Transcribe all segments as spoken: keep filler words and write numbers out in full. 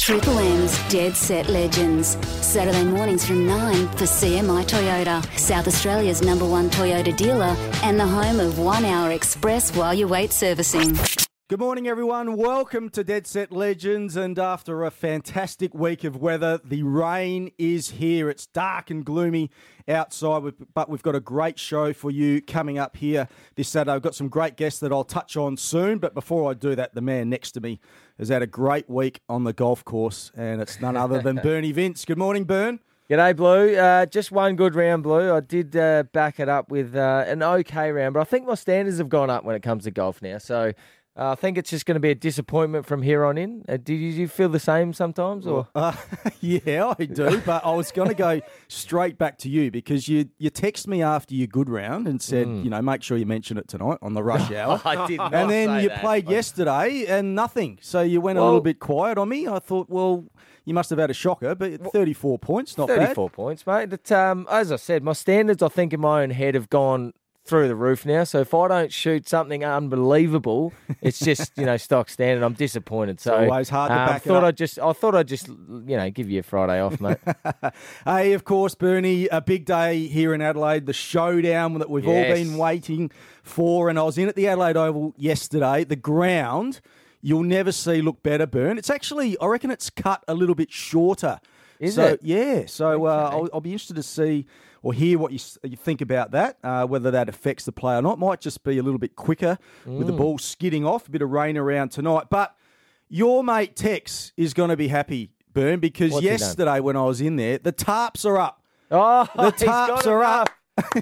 Triple M's Dead Set Legends. Saturday mornings from nine for C M I Toyota, South Australia's number one Toyota dealer and the home of one hour express while you wait servicing. Good morning, everyone. Welcome to Dead Set Legends. And after a fantastic week of weather, the rain is here. It's dark and gloomy outside, but we've got a great show for you coming up here this Saturday. I've got some great guests that I'll touch on soon. But before I do that, the man next to me has had a great week on the golf course, and it's none other than Bernie Vince. Good morning, Bern. G'day, Blue. Uh, just one good round, Blue. I did uh, back it up with uh, an okay round, but I think my standards have gone up when it comes to golf now. So uh, I think it's just going to be a disappointment from here on in. Uh, did you feel the same sometimes? Or uh, yeah, I do. But I was going to go straight back to you because you you text me after your good round and said, mm. you know, make sure you mention it tonight on the rush hour. I did not And then say you that. played yesterday and nothing. So you went Well, a little bit quiet on me. I thought, well, you must have had a shocker, but thirty-four points, not thirty-four bad. points, mate. It, um, as I said, my standards, I think, in my own head have gone through the roof now. So if I don't shoot something unbelievable, it's just, you know, stock standard. I'm disappointed. So It's always hard to um, back it thought up. I'd just, I thought I'd just, you know, give you a Friday off, mate. Hey, of course, Bernie, a big day here in Adelaide, the showdown that we've all Yes. been waiting for. And I was in at the Adelaide Oval yesterday. The ground, you'll never see look better, Bern. It's actually, I reckon it's cut a little bit shorter. Is so, it? Yeah. So uh, Okay. I'll, I'll be interested to see or hear what you, s- you think about that, uh, whether that affects the play or not. Might just be a little bit quicker with Mm. the ball skidding off, a bit of rain around tonight. But your mate Tex is going to be happy, Bern, because What's he done? yesterday when I was in there, the tarps are up. Oh, The he's got tarps it are up.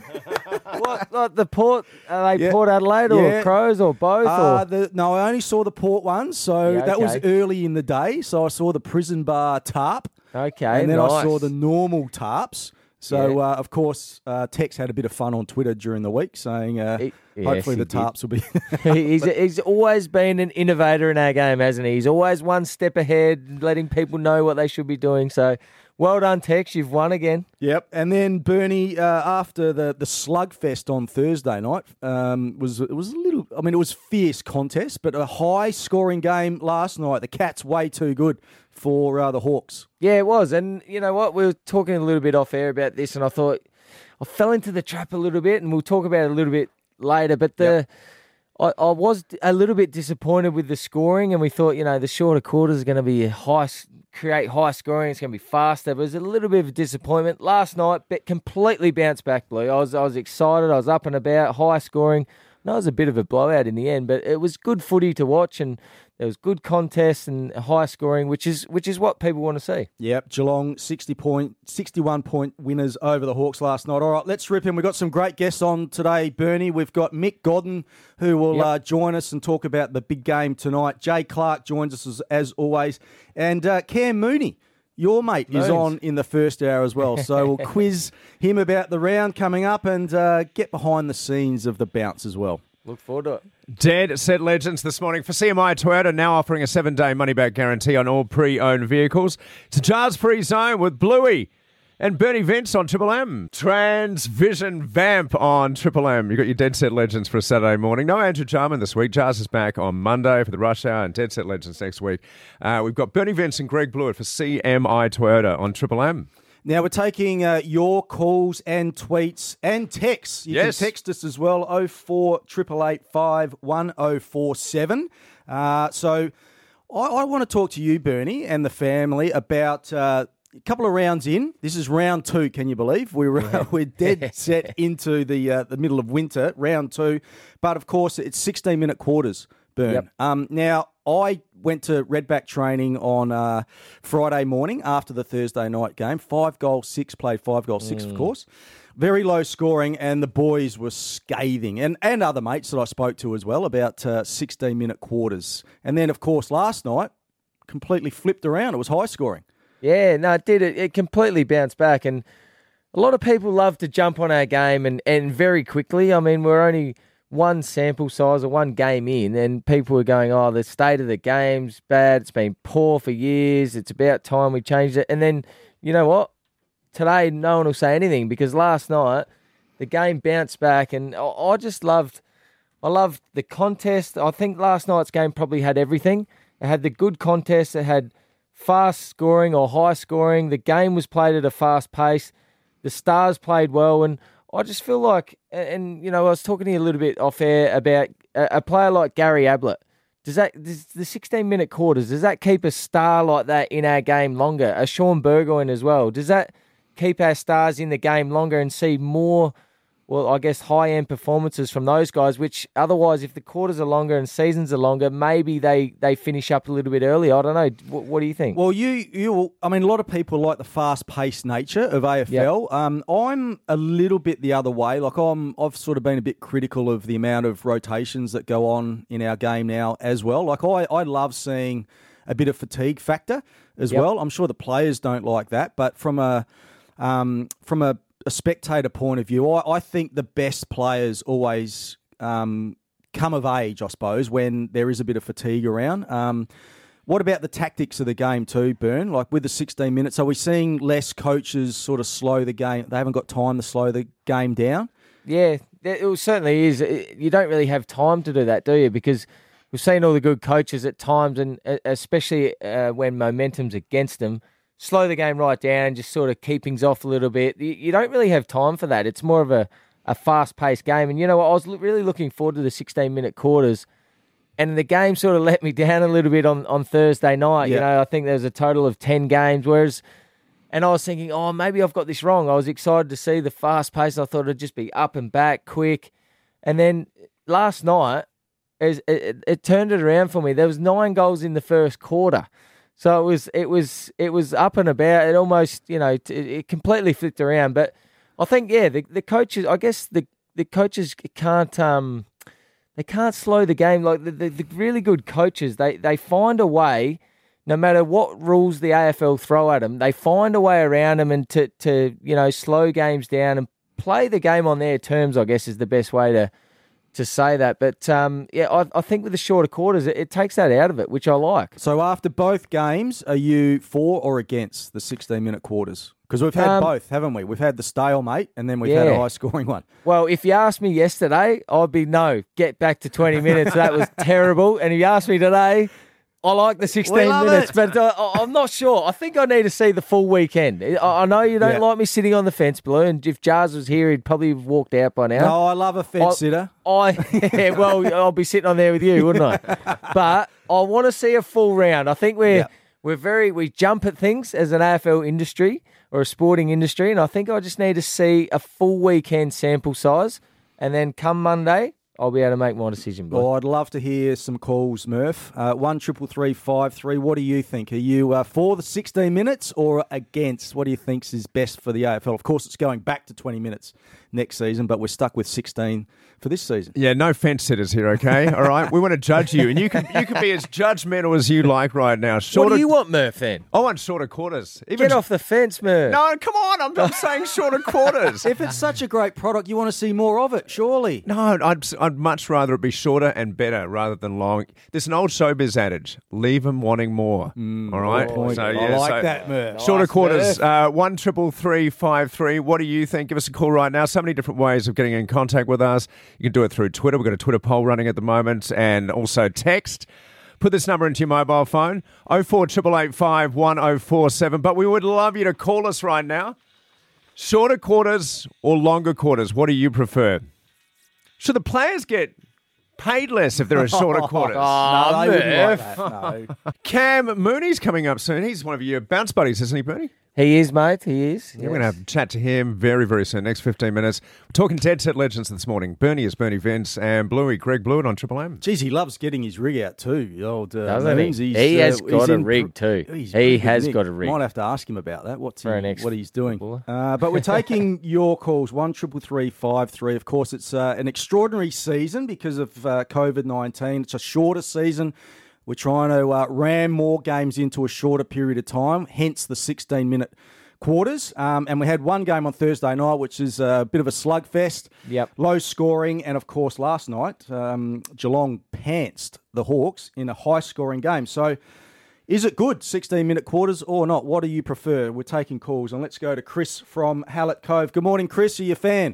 What, like the Port, are they Yeah. Port Adelaide or Yeah. Crows or both? Uh, or? the, no, I only saw the Port ones, so Yeah, that was okay. early in the day. So I saw the Prison Bar tarp, Okay, and then nice. I saw the normal tarps. So, Yeah. uh, of course, uh, Tex had a bit of fun on Twitter during the week saying uh, He- yes, hopefully he the tarps will be... he's, he's always been an innovator in our game, hasn't he? He's always one step ahead, letting people know what they should be doing. So, well done, Tex. You've won again. Yep. And then Bernie, uh, after the, the slugfest on Thursday night, um, was it was a little, I mean, it was fierce contest, but a high scoring game last night. The Cats way too good for uh, the Hawks. Yeah, it was. And you know what? We were talking a little bit off air about this, and I thought I fell into the trap a little bit, and we'll talk about it a little bit later. But the Yep. I, I was a little bit disappointed with the scoring, and we thought, you know, the shorter quarters are going to be high, create high scoring. It's going to be faster. But it was a little bit of a disappointment last night. But completely bounced back, Blue. I was I was excited. I was up and about, high scoring. No, it was a bit of a blowout in the end, but it was good footy to watch, and there was good contests and high scoring, which is which is what people want to see. Yep, Geelong sixty point, sixty-one point winners over the Hawks last night. All right, let's rip in. We've got some great guests on today, Bernie. We've got Mick Godden, who will Yep. uh, join us and talk about the big game tonight. Jay Clark joins us as, as always. And uh, Cam Mooney, your mate, is Moons. on in the first hour as well. So we'll quiz him about the round coming up and uh, get behind the scenes of the bounce as well. Look forward to it. Dead Set Legends this morning for C M I Toyota, now offering a seven-day money-back guarantee on all pre-owned vehicles. It's a Jars-free zone with Bluey and Bernie Vince on Triple M. Transvision Vamp on Triple M. You've got your Dead Set Legends for a Saturday morning. No Andrew Jarman this week. Jars is back on Monday for the Rush Hour and Dead Set Legends next week. Uh, we've got Bernie Vince and Greg Blewett for C M I Toyota on Triple M. Now, we're taking uh, your calls and tweets and texts. You Yes. can text us as well, oh four eight eight eight five one oh four seven. Uh, so I, I want to talk to you, Bernie, and the family about uh, a couple of rounds in. This is round two, can you believe? We're, uh, we're dead set into the uh, the middle of winter, round two. But, of course, it's sixteen-minute quarters, Bern. Yep. Um, now, I went to Redback training on uh, Friday morning after the Thursday night game. Five goals, six, played five goals, six, of course. Very low scoring, and the boys were scathing. And, and other mates that I spoke to as well about uh, sixteen-minute quarters. And then, of course, last night, completely flipped around. It was high scoring. Yeah, no, it did. It, it completely bounced back. And a lot of people love to jump on our game and, and very quickly. I mean, we're only one sample size or one game in, and people are going, oh, the state of the game's bad. It's been poor for years. It's about time we changed it. And then, you know what? Today, no one will say anything because last night the game bounced back, and I, I just loved I loved the contest. I think last night's game probably had everything. It had the good contest. It had fast scoring or high scoring. The game was played at a fast pace. The Stars played well, and I just feel like, and, you know, I was talking to you a little bit off air about a, a player like Gary Ablett. Does that does the sixteen-minute quarters, does that keep a star like that in our game longer? A Sean Burgoyne as well. Does that keep our stars in the game longer and see more, well, I guess, high-end performances from those guys, which otherwise, if the quarters are longer and seasons are longer, maybe they, they finish up a little bit early. I don't know. What, what do you think? Well, you, you, I mean, a lot of people like the fast-paced nature of A F L. Yep. Um, I'm a little bit the other way. Like, I'm, I've sort of been a bit critical of the amount of rotations that go on in our game now as well. Like, I, I love seeing a bit of fatigue factor as yep. well. I'm sure the players don't like that, but from a um, from a a spectator point of view, I, I think the best players always um, come of age, I suppose, when there is a bit of fatigue around. Um, what about the tactics of the game too, Bern? Like with the sixteen minutes, are we seeing less coaches sort of slow the game? They haven't got time to slow the game down? Yeah, it certainly is. You don't really have time to do that, do you? Because we've seen all the good coaches at times, and especially uh, when momentum's against them, slow the game right down, just sort of keep things off a little bit. You don't really have time for that. It's more of a, a fast-paced game. And, you know, I was really looking forward to the sixteen-minute quarters, and the game sort of let me down a little bit on, on Thursday night. Yeah. You know, I think there was a total of ten games, whereas, and I was thinking, oh, maybe I've got this wrong. I was excited to see the fast pace. I thought it'd just be up and back, quick. And then last night, it, it, it turned it around for me. There was nine goals in the first quarter. So it was, it was, it was up and about. It almost, you know, it, it completely flipped around. But I think, yeah, the, the coaches. I guess the, the coaches can't, um, they can't slow the game. Like the, the, the really good coaches, they they find a way, no matter what rules the A F L throw at them, they find a way around them and to to you know slow games down and play the game on their terms. I guess is the best way to. to say that. But, um, yeah, I, I think with the shorter quarters, it, it takes that out of it, which I like. So after both games, are you for or against the sixteen-minute quarters? Because we've had um, both, haven't we? We've had the stalemate and then we've yeah. had a high-scoring one. Well, if you asked me yesterday, I'd be no, get back to twenty minutes. That was terrible. And if you asked me today, I like the sixteen minutes, it. but I, I'm not sure. I think I need to see the full weekend. I, I know you don't yeah. like me sitting on the fence, Blue, and if Jars was here, he'd probably have walked out by now. No, I love a fence I, sitter. I yeah, well, I'll be sitting on there with you, wouldn't I? But I want to see a full round. I think we're yeah. we're very we jump at things as an A F L industry or a sporting industry, and I think I just need to see a full weekend sample size, and then come Monday, I'll be able to make my decision. Well, I'd love to hear some calls, Murph. Uh, one triple three five three. What do you think? Are you uh, for the sixteen minutes or against? What do you think is best for the A F L? Of course, it's going back to twenty minutes next season, but we're stuck with sixteen for this season. Yeah, no fence sitters here, okay? All right, we want to judge you, and you can you can be as judgmental as you like right now. Shorter, what do you want, Murph? Then I want shorter quarters. Even Get off the fence, Murph. No, come on. I'm, I'm saying shorter quarters. If it's such a great product, you want to see more of it, surely. No, I'd I'd much rather it be shorter and better rather than long. There's an old showbiz adage: leave them wanting more. Mm, all right, oh, so, yeah, I like so that, Murph. Shorter nice, quarters. Uh, one triple three five three. What do you think? Give us a call right now. So many different ways of getting in contact with us. You can do it through Twitter. We've got a Twitter poll running at the moment, and also text. Put this number into your mobile phone: oh four eight eight five one oh four seven. But we would love you to call us right now. Shorter quarters or longer quarters? What do you prefer? Should the players get paid less if there are shorter quarters? Oh, no, they wouldn't like that. No. Cam Mooney's coming up soon. He's one of your bounce buddies, isn't he, Bernie? He is, mate. He is. Yeah, yes. We're going to have a chat to him very, very soon, next fifteen minutes. We're talking Dead Set Legends this morning. Bernie is Bernie Vince and Bluey, Greg Blewett on Triple M. Geez, he loves getting his rig out too. The old, uh, Doesn't he? He's, he has uh, got a rig too. He has got a rig. Might have to ask him about that. What's For he, next what he's doing. Uh, but we're taking your calls, one triple three five three. Of course, it's uh, an extraordinary season because of uh, COVID nineteen. It's a shorter season. We're trying to uh, ram more games into a shorter period of time, hence the sixteen-minute quarters. Um, and we had one game on Thursday night, which is a bit of a slugfest. Yep. Low scoring. And, of course, last night, um, Geelong pantsed the Hawks in a high-scoring game. So is it good, sixteen-minute quarters or not? What do you prefer? We're taking calls. And let's go to Chris from Hallett Cove. Good morning, Chris. Are you a fan?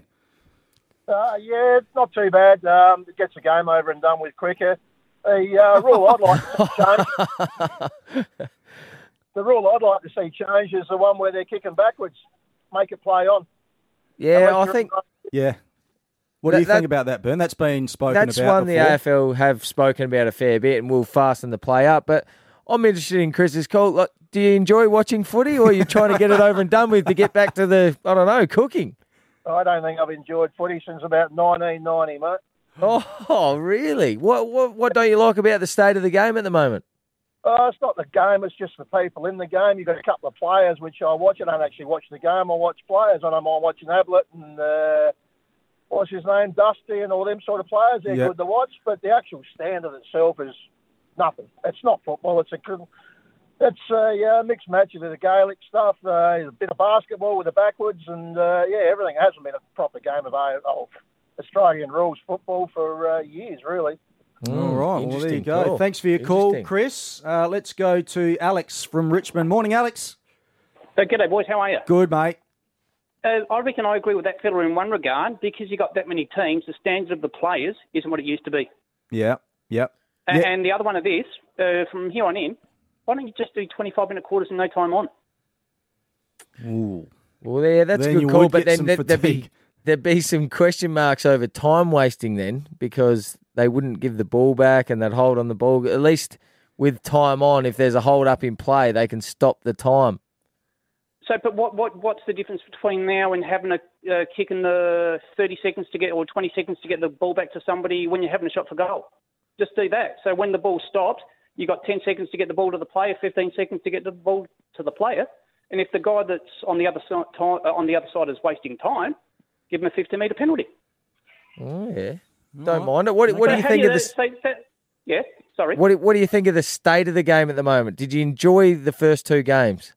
Uh, yeah, it's not too bad. Um, it gets the game over and done with quicker. The uh, rule I'd like to change... the rule I'd like to see changed is the one where they're kicking backwards. Make it play on. Yeah, Unless I you're- think Yeah. What do you That- think that- about that, Bern? That's been spoken that's about one the before. A F L have spoken about a fair bit and will fasten the play up. But I'm interested in Chris's call. Like, do you enjoy watching footy, or are you trying to get it over and done with to get back to the, I don't know, cooking? I don't think I've enjoyed footy since about nineteen ninety, mate. Oh, really? What, what what don't you like about the state of the game at the moment? Oh, it's not the game, it's just the people in the game. You've got a couple of players which I watch. I don't actually watch the game, I watch players. I don't mind watching Ablett and, uh, what's his name, Dusty and all them sort of players. They're Yep. good to watch, but the actual standard itself is nothing. It's not football. It's a it's a uh, mixed match of the Gaelic stuff, uh, a bit of basketball with the backwards, and, uh, yeah, everything. It hasn't been a proper game of, of Australian rules football for uh, years, really. All right, well, there you Interesting go. call. Thanks for your call, Interesting. Chris. Uh, let's go to Alex from Richmond. Morning, Alex. Uh, g'day, boys. How are you? Good, mate. Uh, I reckon I agree with that fella in one regard. Because you got that many teams, the standard of the players isn't what it used to be. Yeah, yeah. A- Yeah. And the other one of this, uh, from here on in, why don't you just do twenty-five minute quarters and no time on? Ooh. Well, yeah, that's Then a you good call, would but get then some there- there'd be, fatigue. there'd be some question marks over time wasting then, because they wouldn't give the ball back and they'd hold on the ball. At least with time on, if there's a hold up in play, they can stop the time. So, but what, what what's the difference between now and having a uh, kick in the thirty seconds to get, or twenty seconds to get the ball back to somebody when you're having a shot for goal? Just do that. So when the ball stops, you got ten seconds to get the ball to the player, fifteen seconds to get the ball to the player. And if the guy that's on the other side, time, uh, on the other side is wasting time, give him a fifty metre penalty. Oh, yeah. Don't mind it. What, what do So you how think of uh, this? so that- yeah, sorry. What do, what do you think of the state of the game at the moment? Did you enjoy the first two games?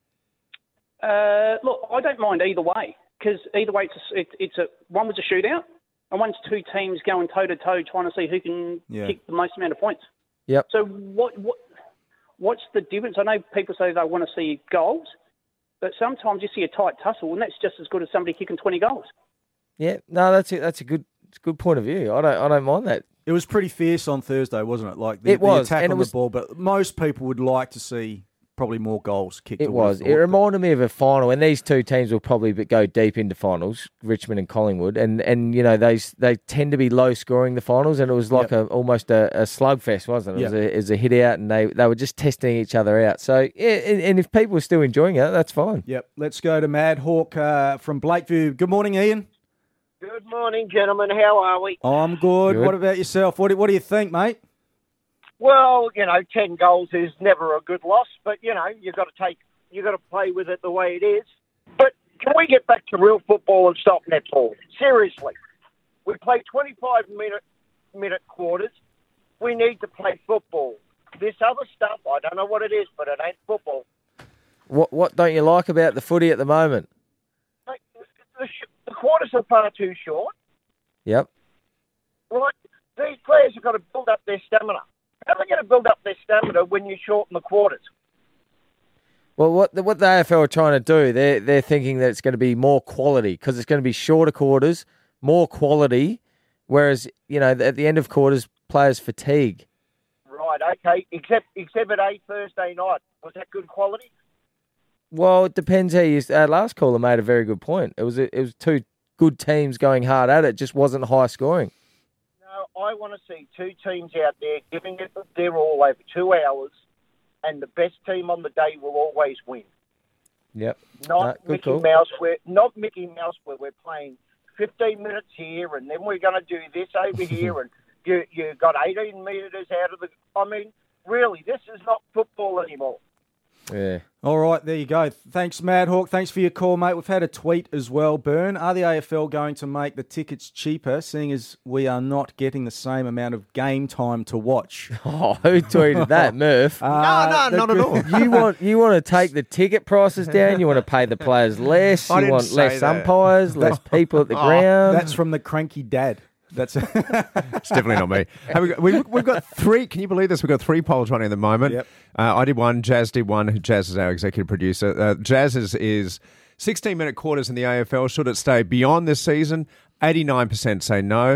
Uh, look, I don't mind either way, because either way, it's a, it, it's a one was a shootout, and one's two teams going toe to toe, trying to see who can Yeah. kick the most amount of points. Yep. So what what what's the difference? I know people say they want to see goals, but sometimes you see a tight tussle, and that's just as good as somebody kicking twenty goals. Yeah. No, that's a, that's a good it's a good point of view. I don't I don't mind that. It was pretty fierce on Thursday, wasn't it? Like the, It was, the attack and it on was- the ball, but most people would like to see probably more goals kicked. I It would have was. It thought. reminded me of a final, and these two teams will probably be- go deep into finals, Richmond and Collingwood, and, and you know they they tend to be low scoring the finals, and it was like Yep. a almost a, a slugfest, wasn't it? It was, Yep. a, it was a hit out, and they, they were just testing each other out. So yeah, and, and if people are still enjoying it, that's fine. Yep. Let's go to Mad Hawk uh, from Blakeview. Good morning, Ian. Good morning, gentlemen. How are we? I'm good. Good. What about yourself? What do, what do you think, mate? Well, you know, ten goals is never a good loss, but you know, you've got to take, you've got to play with it the way it is. But can we get back to real football and stop netball? Seriously, we play twenty-five minute minute quarters. We need to play football. This other stuff, I don't know what it is, but it ain't football. What what don't you like about the footy at the moment? Like, the, sh- the quarters are far too short. Yep. Right? These players have got to build up their stamina. How are they going to build up their stamina when you shorten the quarters? Well, what the, what the A F L are trying to do, they're they're thinking that it's going to be more quality because it's going to be shorter quarters, more quality. Whereas you know at the end of quarters, players fatigue. Right, okay. Except Exhibit A Thursday night. Was that good quality? Well, it depends how you. Our last caller made a very good point. It was a, it was two good teams going hard at it. Just wasn't high scoring. No, I want to see two teams out there giving it their all over two hours, and the best team on the day will always win. Yep. Not No, good Mickey call. Mouse. Where not Mickey Mouse where we're playing fifteen minutes here, and then we're going to do this over here, and you you got eighteen metres out of the. I mean, really, this is not football anymore. Yeah. All right, there you go. Thanks, Mad Hawk. Thanks for your call, mate. We've had a tweet as well, Bern. Are the A F L going to make the tickets cheaper, seeing as we are not getting the same amount of game time to watch? Oh, who tweeted that, Murph? Uh, no, not at all. You want you want to take the ticket prices down? You want to pay the players less? I You didn't want say less that. umpires, less people at the Oh, ground? That's from the cranky dad. That's It's definitely not me. Have we got, we, we've got three. Can you believe this? We've got three polls running at the moment. Yep. Uh, I did one. Jazz did one. Jazz is our executive producer. Uh, Jazz is, is sixteen minute quarters in the A F L. Should it stay beyond this season? eighty-nine percent say no.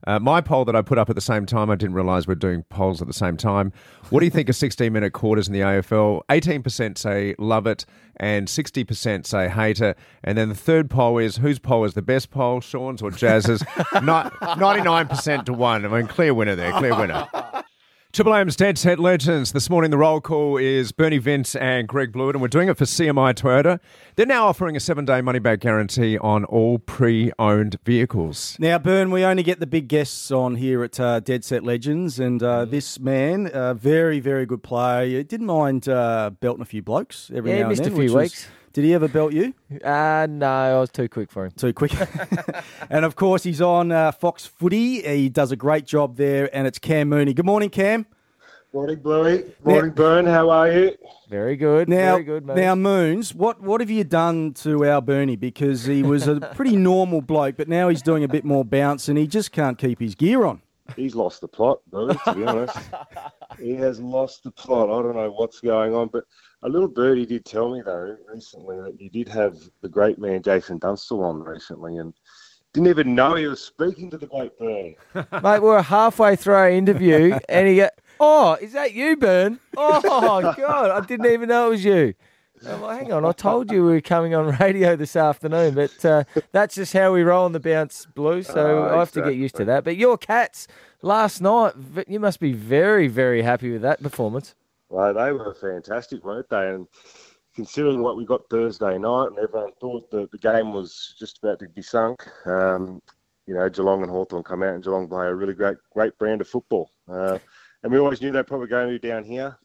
Uh, my poll that I put up at the same time, I didn't realise we're doing polls at the same time. What do you think of sixteen-minute quarters in the A F L? eighteen percent say love it and sixty percent say hate it. And then the third poll is, whose poll is the best poll, Sean's or Jazz's? Not ninety-nine percent to one. I mean, clear winner there, clear winner. Triple M's Dead Set Legends. This morning the roll call is Bernie Vince and Greg Blewett, and we're doing it for C M I Toyota. They're now offering a seven-day money-back guarantee on all pre-owned vehicles. Now, Bern, we only get the big guests on here at uh, Dead Set Legends, and uh, this man, uh, very, very good player. He didn't mind uh, belting a few blokes every Yeah, now missed and then. a few which weeks. Was, did he ever belt you? Uh, no, I was too quick for him. Too quick. And, of course, he's on uh, Fox Footy. He does a great job there, and it's Cam Mooney. Good morning, Cam. Morning, Bluey. Morning, Bern. How are you? Very good. Now, very good, mate. now, Moons, what, what have you done to our Bernie? Because he was a pretty normal bloke, but now he's doing a bit more bounce and he just can't keep his gear on. He's lost the plot, Bluey, to be honest. He has lost the plot. I don't know what's going on, but a little birdie did tell me, though, recently that you did have the great man Jason Dunstall on recently, and didn't even know he was speaking to the great Bern. Mate, we're halfway through our interview and he go, oh, is that you, Bern? Oh, God, I didn't even know it was you. I'm like, hang on, I told you we were coming on radio this afternoon, but uh, that's just how we roll on the bounce, Blue, so Oh, I have to get used to that. But your Cats, last night, v- you must be very, very happy with that performance. Well, they were fantastic, weren't they? And considering what we got Thursday night, and everyone thought that the game was just about to be sunk, um, you know, Geelong and Hawthorn come out and Geelong play a really great, great brand of football. Uh, and we always knew they'd probably go to down here.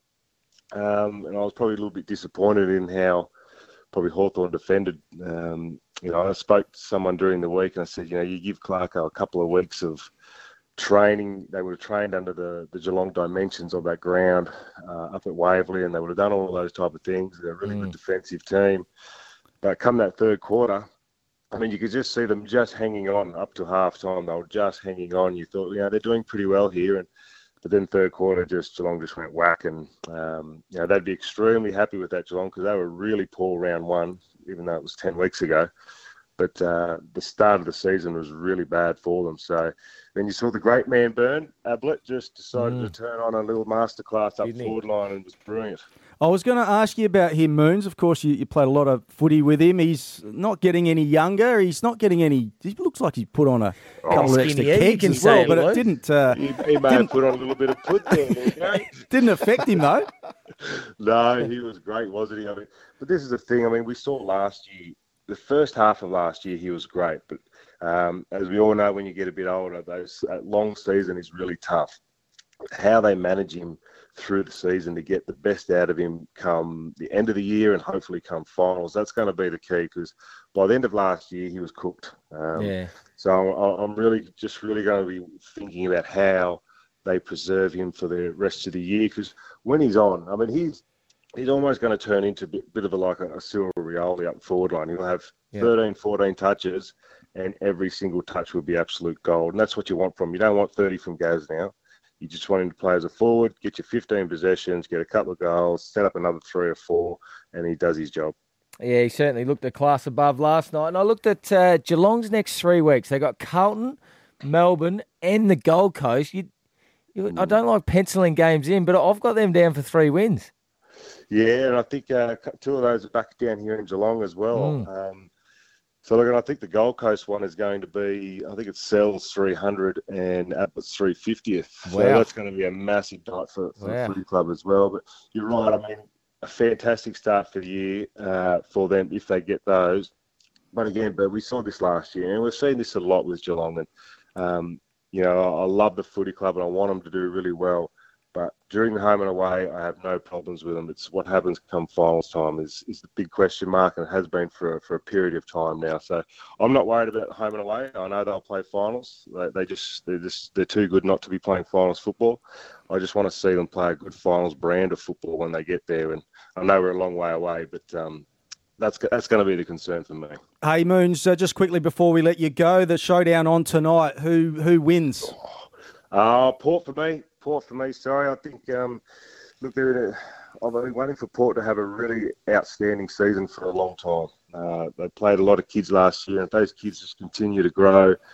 Um, and I was probably a little bit disappointed in how probably Hawthorn defended. Um, you know, I spoke to someone during the week and I said, you know, you give Clarko a couple of weeks of training. They would have trained under the, the Geelong dimensions of that ground uh, up at Waverley, and they would have done all of those type of things. They're a really Mm. good defensive team. But come that third quarter, I mean, you could just see them just hanging on up to half time. They were just hanging on. You thought, you know, they're doing pretty well here. And But then third quarter, just Geelong just went whack, and um, you know they'd be extremely happy with that Geelong because they were really poor round one, even though it was ten weeks ago. But uh, the start of the season was really bad for them. So then you saw the great man Bern Ablett just decided Mm. to turn on a little masterclass up Didn't he? forward line, and it was brilliant. I was going to ask you about him, Moons. Of course, you, you played a lot of footy with him. He's not getting any younger. He's not getting any... He looks like he's put on a couple of extra skinny, you kegs can as well, say, but it Luke. didn't uh, He, he may have put on a little bit of put there, you know? didn't affect him, though. No, he was great, wasn't he? I mean, but this is the thing. I mean, we saw last year, the first half of last year, he was great. But um, as we all know, when you get a bit older, those uh, long season is really tough. How they manage him through the season to get the best out of him come the end of the year and hopefully come finals, that's going to be the key, because by the end of last year, he was cooked. Um, Yeah. So I- I'm really just really going to be thinking about how they preserve him for the rest of the year, because when he's on, I mean, he's he's almost going to turn into a bit, bit of a, like a, a Silver Rioli up forward line. He'll have Yeah. thirteen, fourteen touches, and every single touch will be absolute gold. And that's what you want from him. You don't want thirty from Gaz now. You just want him to play as a forward, get you fifteen possessions, get a couple of goals, set up another three or four, and he does his job. Yeah, he certainly looked a class above last night. And I looked at uh, Geelong's next three weeks. They got Carlton, Melbourne, and the Gold Coast. You, you, I don't like penciling games in, but I've got them down for three wins. Yeah, and I think uh, two of those are back down here in Geelong as well. Mm. Um, so look, and I think the Gold Coast one is going to be, I think it sells three hundred and Abbott's three fiftieth. So Wow. that's going to be a massive night for, for Wow. the footy club as well. But you're right, I mean, a fantastic start for the year uh, for them if they get those. But again, but we saw this last year, and we've seen this a lot with Geelong. And, um, you know, I, I love the footy club and I want them to do really well. But during the home and away, I have no problems with them. It's what happens come finals time is, is the big question mark, and it has been for a, for a period of time now. So I'm not worried about home and away. I know they'll play finals. They, they just they're just they're too good not to be playing finals football. I just want to see them play a good finals brand of football when they get there. And I know we're a long way away, but um, that's that's going to be the concern for me. Hey, Moons, uh, just quickly before we let you go, the showdown on tonight, who who wins? Uh, Port for me. Port for me, sorry. I think, um, look, they're in a, I've been waiting for Port to have a really outstanding season for a long time. Uh, they played a lot of kids last year, and if those kids just continue to grow,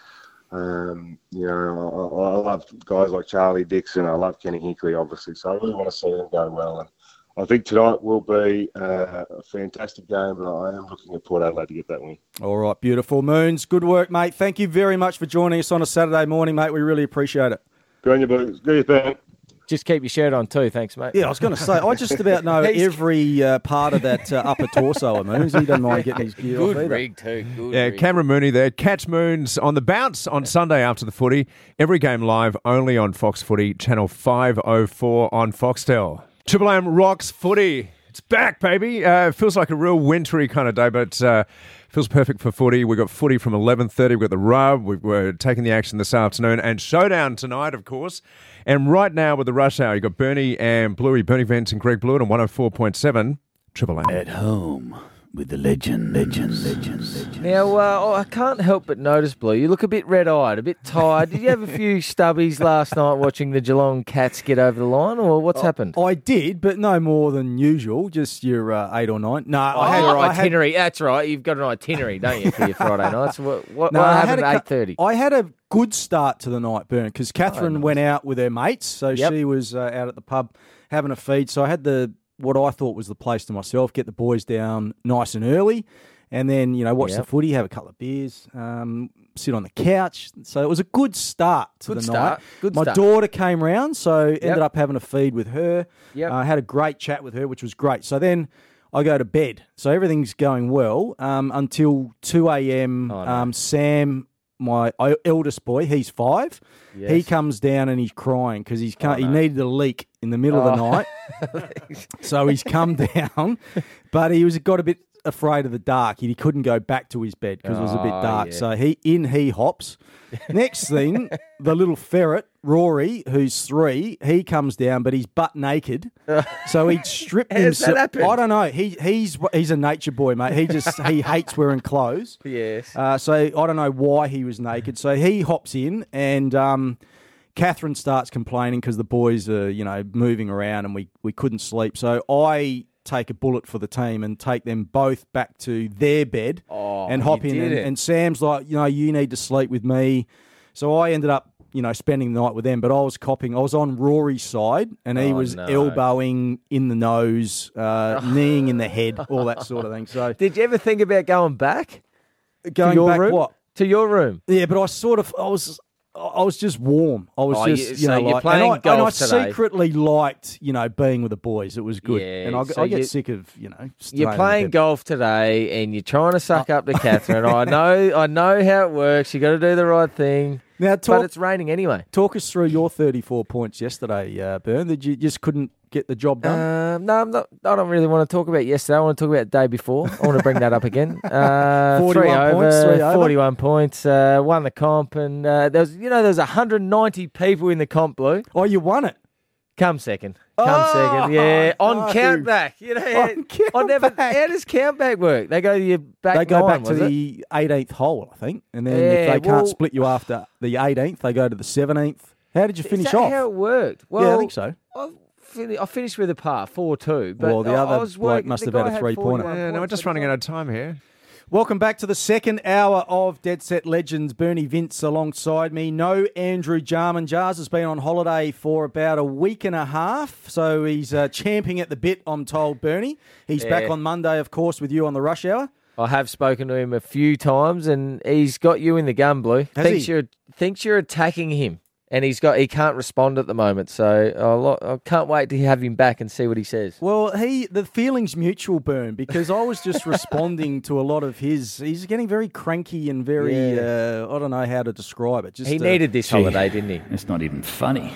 Um, you know, I, I love guys like Charlie Dixon. I love Kenny Hinkley, obviously. So I really want to see them go well. And I think tonight will be uh, a fantastic game, but I am looking at Port Adelaide to get that win. All right, beautiful. Moons, good work, mate. Thank you very much for joining us on a Saturday morning, mate. We really appreciate it. Good on you, boys. Good, Ben. Just keep your shirt on too, thanks, mate. Yeah, I was going to say, I just about know every uh, part of that uh, upper torso of Moons. He doesn't mind getting his gear off Good either. rig too. Good Yeah, rig. Cameron Mooney there. Catch Moons on the bounce on Sunday after the footy. Every game live only on Fox Footy, channel five oh four on Foxtel. Triple M rocks footy. It's back, baby. Uh, feels like a real wintry kind of day, but uh, feels perfect for footy. We've got footy from eleven thirty. We've got the rub. We've, we're taking the action this afternoon. And showdown tonight, of course. And right now with the rush hour, you've got Bernie and Bluey, Bernie Vance and Greg Blewett on one oh four point seven Triple M. At home with the legend, legend, legend, legend. Now, uh, I can't help but notice, Blue, you look a bit red-eyed, a bit tired. Did you have a few stubbies last night watching the Geelong Cats get over the line, or what's happened? I did, but no more than usual. Just your uh, eight or nine. No, Oh, I had your I had- itinerary. That's right. You've got an itinerary, don't you, for your Friday nights? What, what, No, what I happened had a at cou- eight thirty? I had a good start to the night, Bern, because Catherine nice. went out with her mates, so Yep. she was uh, out at the pub having a feed. So I had the what I thought was the place to myself, get the boys down nice and early, and then you know watch Yep. the footy, have a couple of beers, um, sit on the couch. So it was a good start to Good the start. night. Good My start. daughter came round, so ended Yep. up having a feed with her. Yep. I had a great chat with her, which was great. So then I go to bed. So everything's going well um, until two a.m. Oh, no. um, Sam, my eldest boy, he's five. Yes. He comes down and he's crying because he's come, Oh, he no. needed a leak in the middle of the Oh. night. So he's come down, but he was got a bit afraid of the dark. He couldn't go back to his bed because it was a bit Oh, dark. yeah. So he in he hops. Next thing, the little ferret, Rory, who's three, he comes down, but he's butt naked. So he'd stripped How's that himself. happened? I don't know. He he's he's a nature boy, mate. He just he hates wearing clothes. Yes. Uh, so I don't know why he was naked. So he hops in, and um, Catherine starts complaining because the boys are, you know, moving around, and we, we couldn't sleep. So I take a bullet for the team and take them both back to their bed Oh, and hop you in. did And, it. and Sam's like, you know, you need to sleep with me. So I ended up, you know, spending the night with them. But I was copping. I was on Rory's side, and he Oh, was no. elbowing in the nose, uh, kneeing in the head, all that sort of thing. So Did you ever think about going back going to your back, room? what? To your room? Yeah, but I sort of, I was, I was just warm. I was Oh, just, you- you so know, you're like, playing and I, and I golf today. secretly liked, you know, being with the boys. It was good, Yeah, and I, so I get you- sick of, you know, You're staying in playing bed. golf today, and you're trying to suck up to Catherine. I know, I know how it works. You got to do the right thing. Now, But talk, it's raining anyway. talk us through your thirty-four points yesterday, uh, Bern. Did you just couldn't get the job done? Um, no, I'm not, I don't really want to talk about yesterday. I want to talk about the day before. I want to bring that up again. Uh, forty-one three over, points, three over. forty-one points. Uh, won the comp, and uh, there was, you know, there was one hundred ninety people in the comp. Blue, oh, you won it. come second, come Oh, second. Yeah, on no. countback. You know, On I never. countback. How does countback work? They go to your back. They go nine, back to was it? the eighteenth hole, I think, and then Yeah, if they well- can't split you after the eighteenth, they go to the seventeenth. How did you finish Is that off? how it worked? Well, yeah, I think so. I fin- I finished with a par, four two. But Well, the I- I other was bloke working- must the have had guy a three-pointer. forty-one Yeah, no, we're points, just but running I- out of time here. Welcome back to the second hour of Dead Set Legends. Bernie Vince alongside me. No Andrew Jarman. Jars has been on holiday for about a week and a half, so he's uh, champing at the bit, I'm told, Bernie. He's back Yeah. on Monday, of course, with you on the rush hour. I have spoken to him a few times, and he's got you in the gun, Blue. Has thinks he? you're thinks you're attacking him, and he's got he can't respond at the moment. So I'll, lo- I can't wait to have him back and see what he says. Well, he the feeling's mutual, Bern, because I was just responding to a lot of his. He's getting very cranky and very, Yeah. uh, I don't know how to describe it. Just He uh, needed this holiday, didn't he? It's not even funny.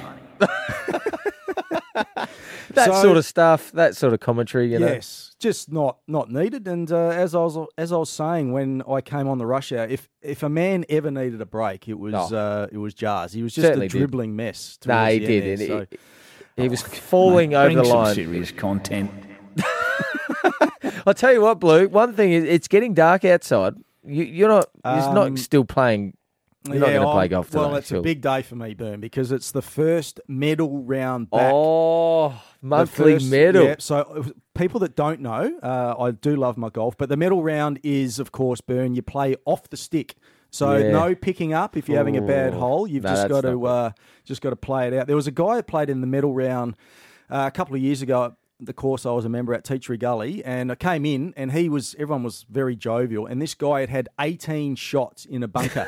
That So- sort of stuff, that sort of commentary, you know. Yes, just not not needed. And uh, as I was as I was saying when I came on the rush hour, if if a man ever needed a break, it was Oh. uh, it was Jars. He was just Certainly a did. dribbling mess. No, towards he the did. end and there, so- he, he was falling Mate, over bring the some line. serious content. I'll tell you what, Blue. One thing is, it's getting dark outside. You, you're not. You're Um, not still playing. You're not going to play I'm- golf today. Well, it's a Phil. big day for me, Bern, because it's the first medal round back. Oh, The monthly first- medal. Yeah, so uh, people that don't know, uh, I do love my golf, but the medal round is, of course, Bern, you play off the stick. So Yeah. no picking up if you're having a bad Ooh. hole. You've No, just that's got to not good. uh, just got to play it out. There was a guy who played in the medal round uh, a couple of years ago at the course I was a member at, Teachery Gully, and I came in and he was everyone was very jovial, and this guy had had eighteen shots in a bunker.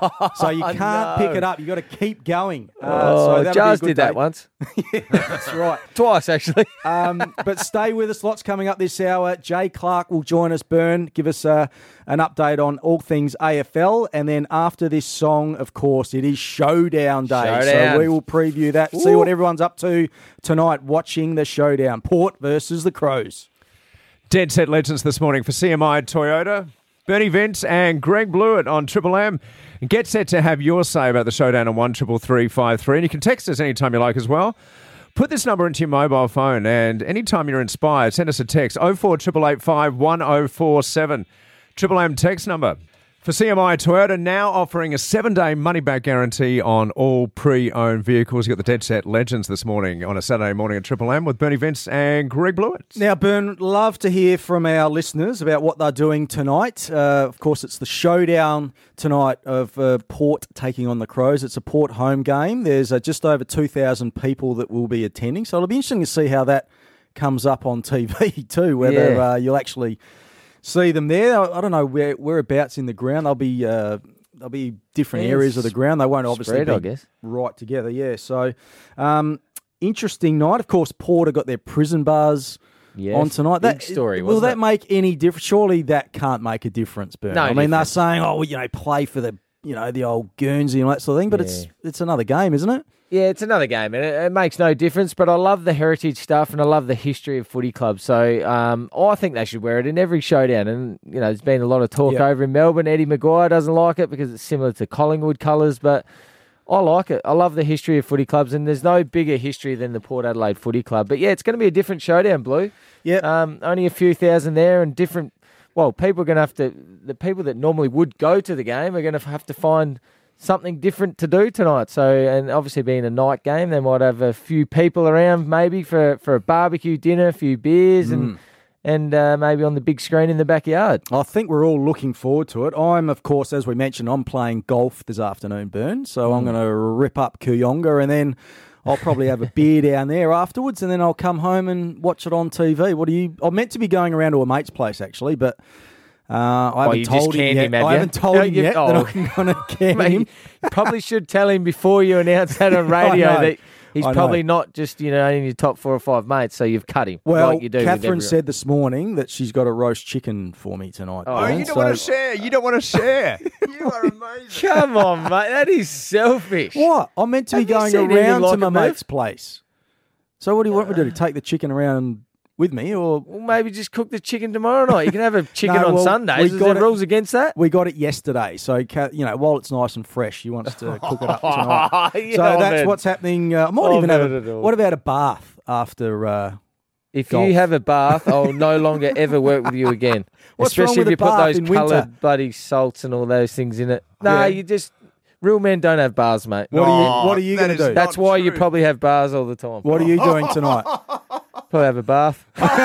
So you can't no. pick it up. You got to keep going. Uh, Oh, so that'll be a Jars good did that day. once. Yeah, that's right. Twice, actually. Um, but stay with us. Lots coming up this hour. Jay Clark will join us, Burn, give us uh, an update on all things A F L. And then after this song, of course, it is Showdown Day. Showdown. So we will preview that, see what everyone's up to tonight watching the Showdown. Port versus the Crows. Dead Set Legends this morning for C M I Toyota. Bernie Vince and Greg Blewett on Triple M. Get set to have your say about the Showdown on one triple three five three. And you can text us anytime you like as well. Put this number into your mobile phone, and anytime you're inspired, send us a text oh four eight eight eight five one oh four seven. Triple M text number. For C M I Toyota, now offering a seven-day money-back guarantee on all pre-owned vehicles. You've got the Dead Set Legends this morning on a Saturday morning at Triple M with Bernie Vince and Greg Blewett. Now, Bern, love to hear from our listeners about what they're doing tonight. Uh, of course, it's the showdown tonight of uh, Port taking on the Crows. It's a Port home game. There's uh, just over two thousand people that will be attending, so it'll be interesting to see how that comes up on T V too, whether Yeah. uh, you'll actually see them there. I, I don't know where whereabouts in the ground. They'll be uh, they'll be different Yeah, areas of the ground. They won't obviously spread, be I guess. right together. Yeah, so um, interesting night. Of course, Port have got their prison bars Yes, on tonight. big That story, Will wasn't that it? make any difference? Surely that can't make a difference, Bern. No I mean, they're difference. saying, oh, well, you know, play for the you know the old Guernsey and that sort of thing, but it's Yeah. it's another game, isn't it? Yeah, it's another game, and it, it makes no difference. But I love the heritage stuff, and I love the history of footy clubs. So um, I think they should wear it in every showdown. And you know, there's been a lot of talk Yep. over in Melbourne. Eddie Maguire doesn't like it because it's similar to Collingwood colours, but I like it. I love the history of footy clubs, and there's no bigger history than the Port Adelaide Footy Club. But yeah, it's going to be a different showdown, Blue. Yeah. Um, only a few thousand there, and different. Well, people are going to have to. The people that normally would go to the game are going to have to find something different to do tonight. So, and obviously being a night game, they might have a few people around maybe for, for a barbecue dinner, a few beers, and and uh, maybe on the big screen in the backyard. I think we're all looking forward to it. I'm, of course, as we mentioned, I'm playing golf this afternoon, Burn. So I'm going to rip up Kooyonga, and then I'll probably have a beer down there afterwards, and then I'll come home and watch it on T V. What do you? I'm meant to be going around to a mate's place actually, but uh, I haven't you just told him canned yet. him, have I you? haven't told No, him you- yet oh. that I'm going to can Mate, him. you probably should tell him before you announce that on I radio know. that he's I know. probably not just, you know, in your top four or five mates, so you've cut him. Well, like you do with Catherine everyone. said this morning that she's got a roast chicken for me tonight. Oh, Oh, Burn, you don't so- want to share. You don't want to share. You are amazing. Come on, mate. That is selfish. What? I'm meant to be Have you going seen anything around like to my it, Murph? mate's place. So what do you want me to do? Take the chicken around with me, or Well, maybe just cook the chicken tomorrow night. You can have a chicken No, on well, Sundays. we Is got there it- rules against that? we got it yesterday? So Ca- you know, while it's nice and fresh, she wants to cook it up tonight. Yeah, So I've that's heard- what's happening. Uh, I might I've even have. heard it A, all. what about a bath after? Uh, If golf. you have a bath, I'll no longer ever work with you again. What's wrong Especially with if a you put bath those in winter? coloured bloody salts and all those things in it. No, Yeah. you just real men don't have bars, mate. what are you? Oh, What are you that going to is do? not- That's why you true. probably have bars all the time. What are you doing tonight? Probably have a bath.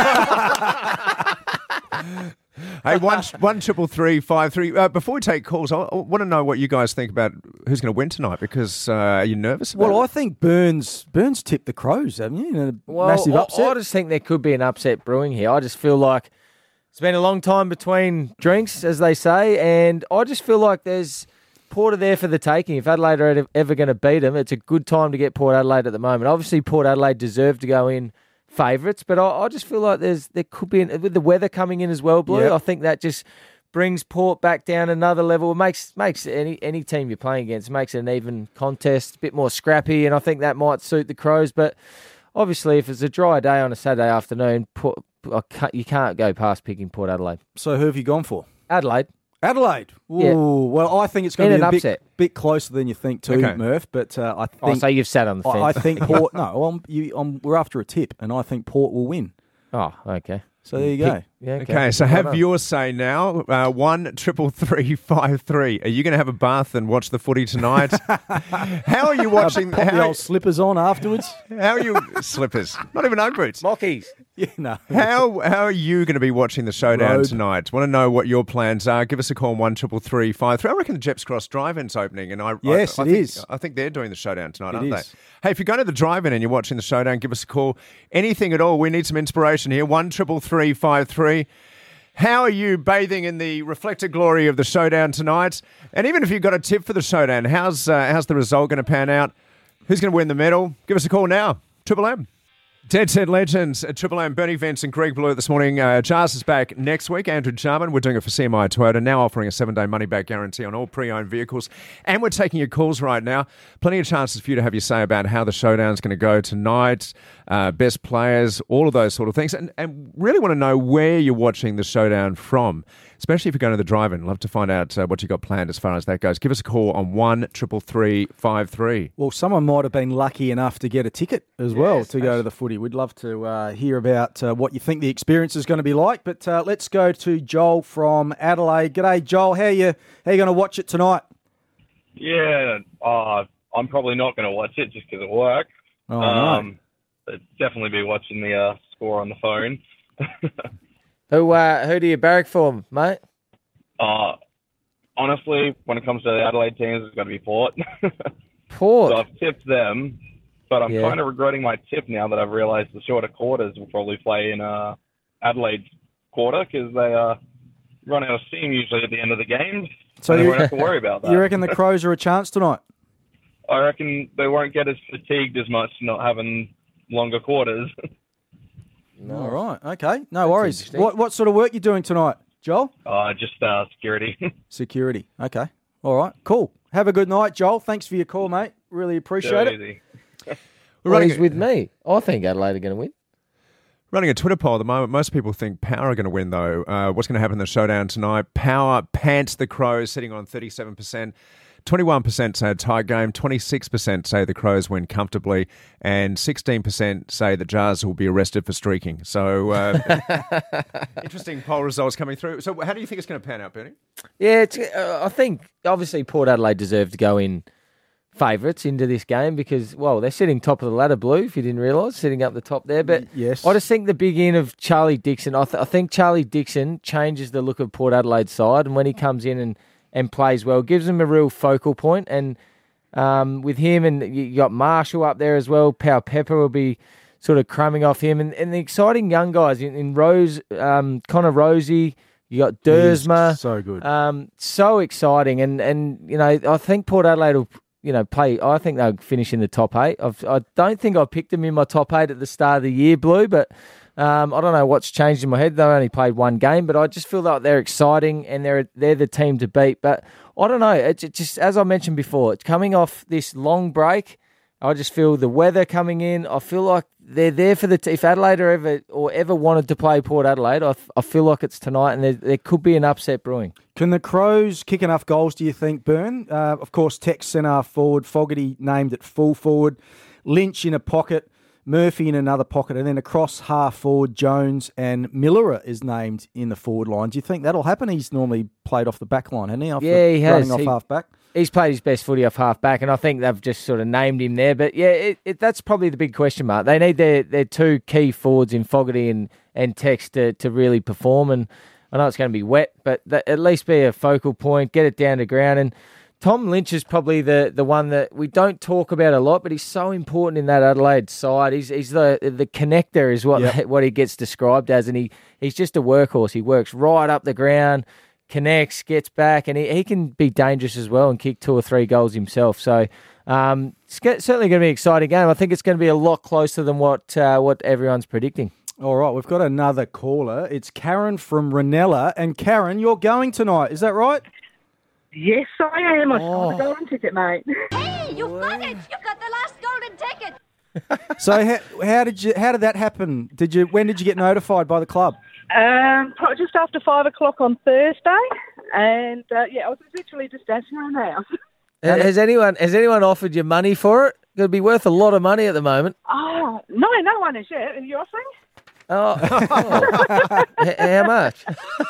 Hey, one one triple three five three. Uh, before we take calls, I, I want to know what you guys think about who's going to win tonight. Because uh, are you nervous about Well, I it? think Burns Burns tipped the Crows, haven't you? In a Well, massive I- upset. I just think there could be an upset brewing here. I just feel like it's been a long time between drinks, as they say, and I just feel like there's Port are there for the taking. If Adelaide are ever- ever going to beat them, it's a good time to get Port Adelaide at the moment. Obviously, Port Adelaide deserve to go in favourites, but I, I just feel like there's there could be an, with the weather coming in as well, Blue. Yep. I think that just brings Port back down another level. It makes makes any any team you're playing against makes it an even contest, a bit more scrappy, and I think that might suit the Crows. But obviously, if it's a dry day on a Saturday afternoon, Port, I can't, you can't go past picking Port Adelaide. So who have you gone for? Adelaide. Adelaide. Ooh, Yeah. well, I think it's going In to be an a upset. bit, bit closer than you think too, Okay. Murph. But uh, I Oh, think so you've sat on the fence. I, I think Port. No, I'm, you, I'm, we're after a tip, and I think Port will win. oh, okay. So there you go. Pick- yeah, okay. Okay, so Well have done. your say now. Uh, one triple three five three. Are you going to have a bath and watch the footy tonight? How are you watching? Pop the How, old slippers on afterwards. how are you slippers? Not even Ugg boots. Mockies. Yeah, no. How how are you going to be watching the showdown Road. tonight? Want to know what your plans are? Give us a call on one triple three five three. I reckon the Jeps Cross Drive-In's opening, and I Yes, I, I it think, is. I think they're doing the showdown tonight, It aren't is. they? Hey, if you're going to the drive-in and you're watching the showdown, give us a call. Anything at all? We need some inspiration here. One triple three five three. How are you bathing in the reflected glory of the showdown tonight? And even if you've got a tip for the showdown, how's uh, how's the result going to pan out? Who's going to win the medal? Give us a call now. Triple M. Dead Set Legends at Triple M. Bernie Vance and Greg Blue this morning. Uh, Jars is back next week. Andrew Jarman. We're doing it for C M I Toyota, now offering a seven-day money-back guarantee on all pre-owned vehicles. And we're taking your calls right now. Plenty of chances for you to have your say about how the showdown's going to go tonight, uh, best players, all of those sort of things. And, and really want to know where you're watching the showdown from, especially if you're going to the drive-in. Love to find out uh, what you got planned as far as that goes. Give us a call on one triple three five three. Well, someone might have been lucky enough to get a ticket as well Yes, to go to the footy. We'd love to uh, hear about uh, what you think the experience is going to be like. But uh, let's go to Joel from Adelaide. G'day, Joel. How you how you going to watch it tonight? Yeah, uh, I'm probably not going to watch it just because of work. Oh, um, but definitely be watching the uh, score on the phone. Who uh, who do you barrack for, mate? Uh, honestly, when it comes to the Adelaide teams, it's got to be Port. Port. So I've tipped them, but I'm Yeah. kind of regretting my tip now that I've realised the shorter quarters will probably play in uh, Adelaide's quarter because they uh, run out of steam usually at the end of the games. So So they you- won't have to worry about that. You reckon the Crows are a chance tonight? I reckon they won't get as fatigued as much not having longer quarters. All right. Okay. No worries. interesting. What what sort of work you doing tonight, Joel? uh, just uh, security. Security. Okay. All right. Cool. Have a good night, Joel. Thanks for your call, mate. Really appreciate it. Easy. We're Well, running, he's with me. I think Adelaide are going to win. running a Twitter poll at the moment. Most people think Power are going to win, though. Uh, what's going to happen in the showdown tonight? Power pants the Crows, sitting on thirty-seven percent. twenty-one percent say a tie game, twenty-six percent say the Crows win comfortably, and sixteen percent say the Jars will be arrested for streaking. So, uh, interesting poll results coming through. So, how do you think it's going to pan out, Bernie? Yeah, it's, uh, I think obviously Port Adelaide deserve to go in favourites into this game because, well, they're sitting top of the ladder, Blue, if you didn't realise, sitting up the top there. But Yes. I just think the big in of Charlie Dixon, I, th- I think Charlie Dixon changes the look of Port Adelaide's side, and when he comes in and, and plays well, gives them a real focal point. And um, with him, and you you got Marshall up there as well, Power Pepper will be sort of crumbing off him. And, and the exciting young guys in, in Rose, um, Connor Rosie, you got Dersma. So good. Um, so exciting, and and you know I think Port Adelaide will you know play. I think they'll finish in the top eight. I've, I don't think I picked them in my top eight at the start of the year, Blue, but um, I don't know what's changed in my head. They only played one game, but I just feel like they're exciting and they're they're the team to beat. But I don't know. It's it just as I mentioned before, it's coming off this long break. I just feel the weather coming in. I feel like they're there for the t- if Adelaide are ever or ever wanted to play Port Adelaide, I, f- I feel like it's tonight, and there, there could be an upset brewing. Can the Crows kick enough goals, do you think, Byrne? Uh, of course, Tex centre forward, Fogarty named at full forward, Lynch in a pocket, Murphy in another pocket, and then across half forward, Jones and Miller is named in the forward line. Do you think that'll happen? He's normally played off the back line, hasn't he? Off Yeah, the, he has. Running off He- half back. He's played his best footy off half back, and I think they've just sort of named him there. But yeah, it, it, that's probably the big question mark. They need their, their two key forwards in Fogarty and, and Tex to, to really perform. And I know it's going to be wet, but that, at least be a focal point, get it down to ground. And Tom Lynch is probably the, the one that we don't talk about a lot, but he's so important in that Adelaide side. He's he's the the connector is what Yep. what he gets described as, and he, he's just a workhorse. He works right up the ground, connects, gets back, and he, he can be dangerous as well and kick two or three goals himself. So um, it's get, certainly going to be an exciting game. I think it's going to be a lot closer than what uh, what everyone's predicting. All right, we've got another caller. It's Karen from Ranella. And Karen, you're going tonight, is that right? Yes, I am. I Oh. sold a golden ticket, mate. Hey, you've got it! You've got the last golden ticket! So how, how did you? How did that happen? Did you? When did you get notified by the club? Um, pro- just after five o'clock on Thursday, and uh, yeah, I was literally just dashing around the house. Has anyone has anyone offered you money for it? It'd be worth a lot of money at the moment. Oh no, no one is yet. Are you offering? Oh, oh. H- how much?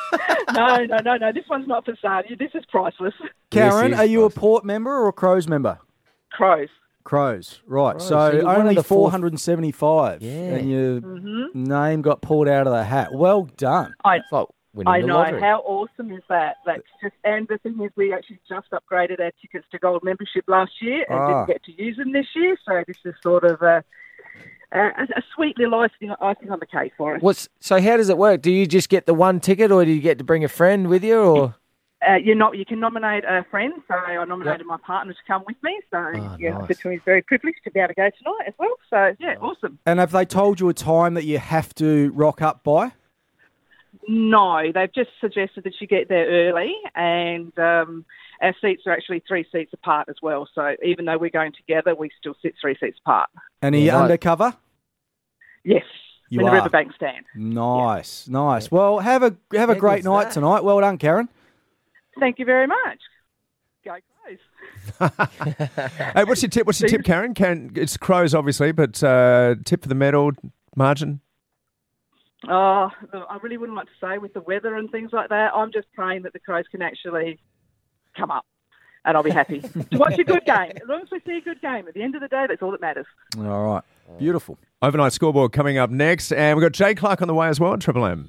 No, no, no, no. This one's not for sale. This is priceless. Karen, This is are you a awesome. Port member or a Crows member? Crows. Crows, right. Crows. So, So you're one of only the four- four hundred seventy-five. Yeah. And your Mm-hmm. name got pulled out of the hat. Well done. I, It's like winning I the know. lottery. How awesome is that? That's just, and the thing is, we actually just upgraded our tickets to gold membership last year and Ah. didn't get to use them this year. So this is sort of a, a, a sweet little icing, icing on the cake for us. What's so? How does it work? Do you just get the one ticket, or do you get to bring a friend with you, or? Uh, you're not. You can nominate a friend. So I nominated my partner to come with me. So Oh, yeah, nice. I said to him he's very privileged to be able to go tonight as well. So yeah, awesome. And have they told you a time that you have to rock up by? No, they've just suggested that you get there early, and um, our seats are actually three seats apart as well. So even though we're going together, we still sit three seats apart. And are you Yeah, right. undercover? Yes, You in are. the Riverbank stand. Nice, nice. Well, have a have a How great good's night that? tonight. Well done, Karen. Thank you very much. Go Crows. Hey, what's your tip? What's your tip, Karen? Karen, it's Crows, obviously, but uh, tip for the medal margin. Oh, I really wouldn't like to say with the weather and things like that. I'm just praying that the Crows can actually come up, and I'll be happy to watch a good game. As long as we see a good game, at the end of the day, that's all that matters. All right, beautiful. Overnight scoreboard coming up next, and we've got Jay Clark on the way as well on Triple M.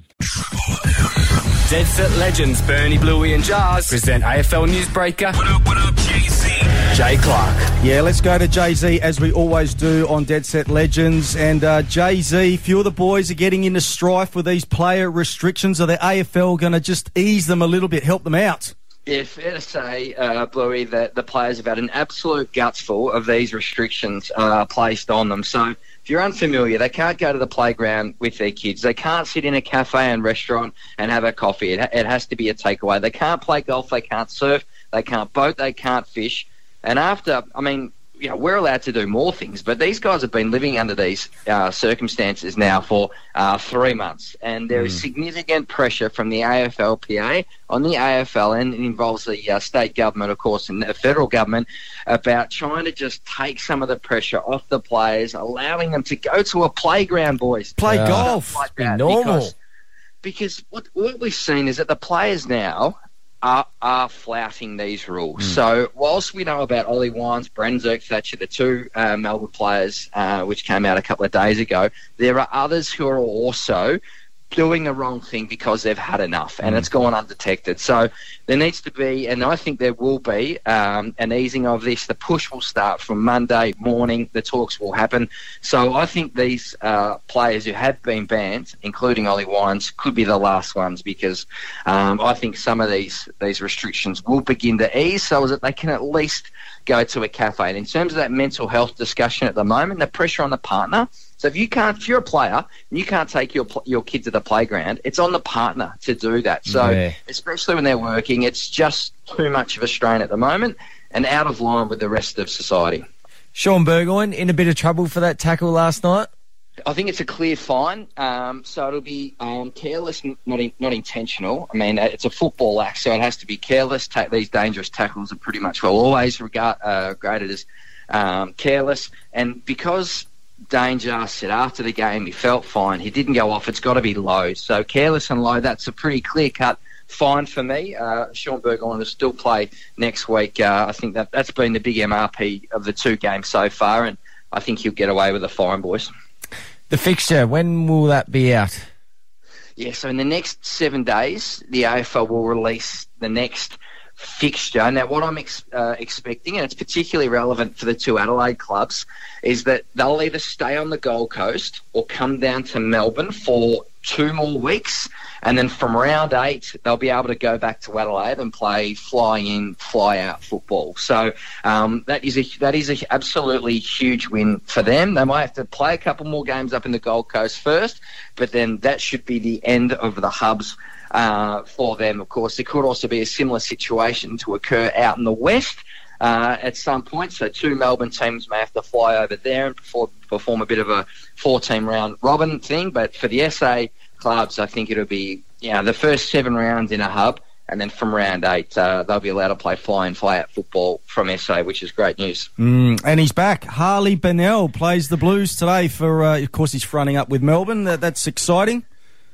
Dead Set Legends, Bernie, Bluey and Jars present A F L Newsbreaker. What up, what up, Jay-Z? Jay Clark. Yeah, let's go to Jay-Z as we always do on Dead Set Legends. And uh, Jay-Z, a few of the boys are getting into strife with these player restrictions. Are the A F L going to just ease them a little bit, help them out? Yeah, fair to say, uh, Bluey, that the players have had an absolute gutsful of these restrictions uh, placed on them. So if you're unfamiliar, they can't go to the playground with their kids. They can't sit in a cafe and restaurant and have a coffee. It, ha- it has to be a takeaway. They can't play golf. They can't surf. They can't boat. They can't fish. And after, I mean, you know, we're allowed to do more things, but these guys have been living under these uh, circumstances now for uh, three months. And there is significant pressure from the A F L P A on the A F L, and it involves the uh, state government, of course, and the federal government, about trying to just take some of the pressure off the players, allowing them to go to a playground, boys. Play Yeah. golf. Like Be that, normal. Because, because what, what we've seen is that the players now are, are flouting these rules. Mm. So whilst we know about Ollie Wines, Brendan Zerk-Thatcher, the two uh, Melbourne players uh, which came out a couple of days ago, there are others who are also doing the wrong thing because they've had enough, and it's gone undetected. So there needs to be, and I think there will be, um, an easing of this. The push will start from Monday morning. The talks will happen. So I think these uh, players who have been banned, including Ollie Wines, could be the last ones, because um, I think some of these these restrictions will begin to ease so that they can at least go to a cafe. And in terms of that mental health discussion at the moment, the pressure on the partner. So if you can't, if you're a player and you can't take your your kid to the playground, it's on the partner to do that. So Yeah. especially when they're working, it's just too much of a strain at the moment and out of line with the rest of society. Sean Burgoyne in a bit of trouble for that tackle last night. I think it's a clear fine, um, so it'll be um, careless, n- not in, not intentional. I mean, uh, it's a football act, so it has to be careless. Ta- these dangerous tackles are pretty much, well, always regard, uh, graded as um, careless. And because Danger said after the game he felt fine, he didn't go off, it's got to be low. So careless and low, that's a pretty clear-cut fine for me. Uh, Sean Burgoyne will still play next week. Uh, I think that that's been the big M R P of the two games so far, and I think he'll get away with a fine, boys. The fixture, when will that be out? Yeah, so in the next seven days, the A F L will release the next fixture. Now, what I'm ex- uh, expecting, and it's particularly relevant for the two Adelaide clubs, is that they'll either stay on the Gold Coast or come down to Melbourne for two more weeks, and then from round eight they'll be able to go back to Adelaide and play fly-in, fly-out football. So um, that is a that is a absolutely huge win for them. They might have to play a couple more games up in the Gold Coast first, but then that should be the end of the hubs uh, for them. Of course, there could also be a similar situation to occur out in the West Uh, at some point, so two Melbourne teams may have to fly over there and perform, perform a bit of a four-team round robin thing. But for the S A clubs, I think it'll be you know, the first seven rounds in a hub, and then from round eight, uh, they'll be allowed to play fly-in, fly-out football from S A, which is great news. Mm, and he's back. Harley Bennell plays the Blues today for, uh, of course, he's fronting up with Melbourne. That, that's exciting.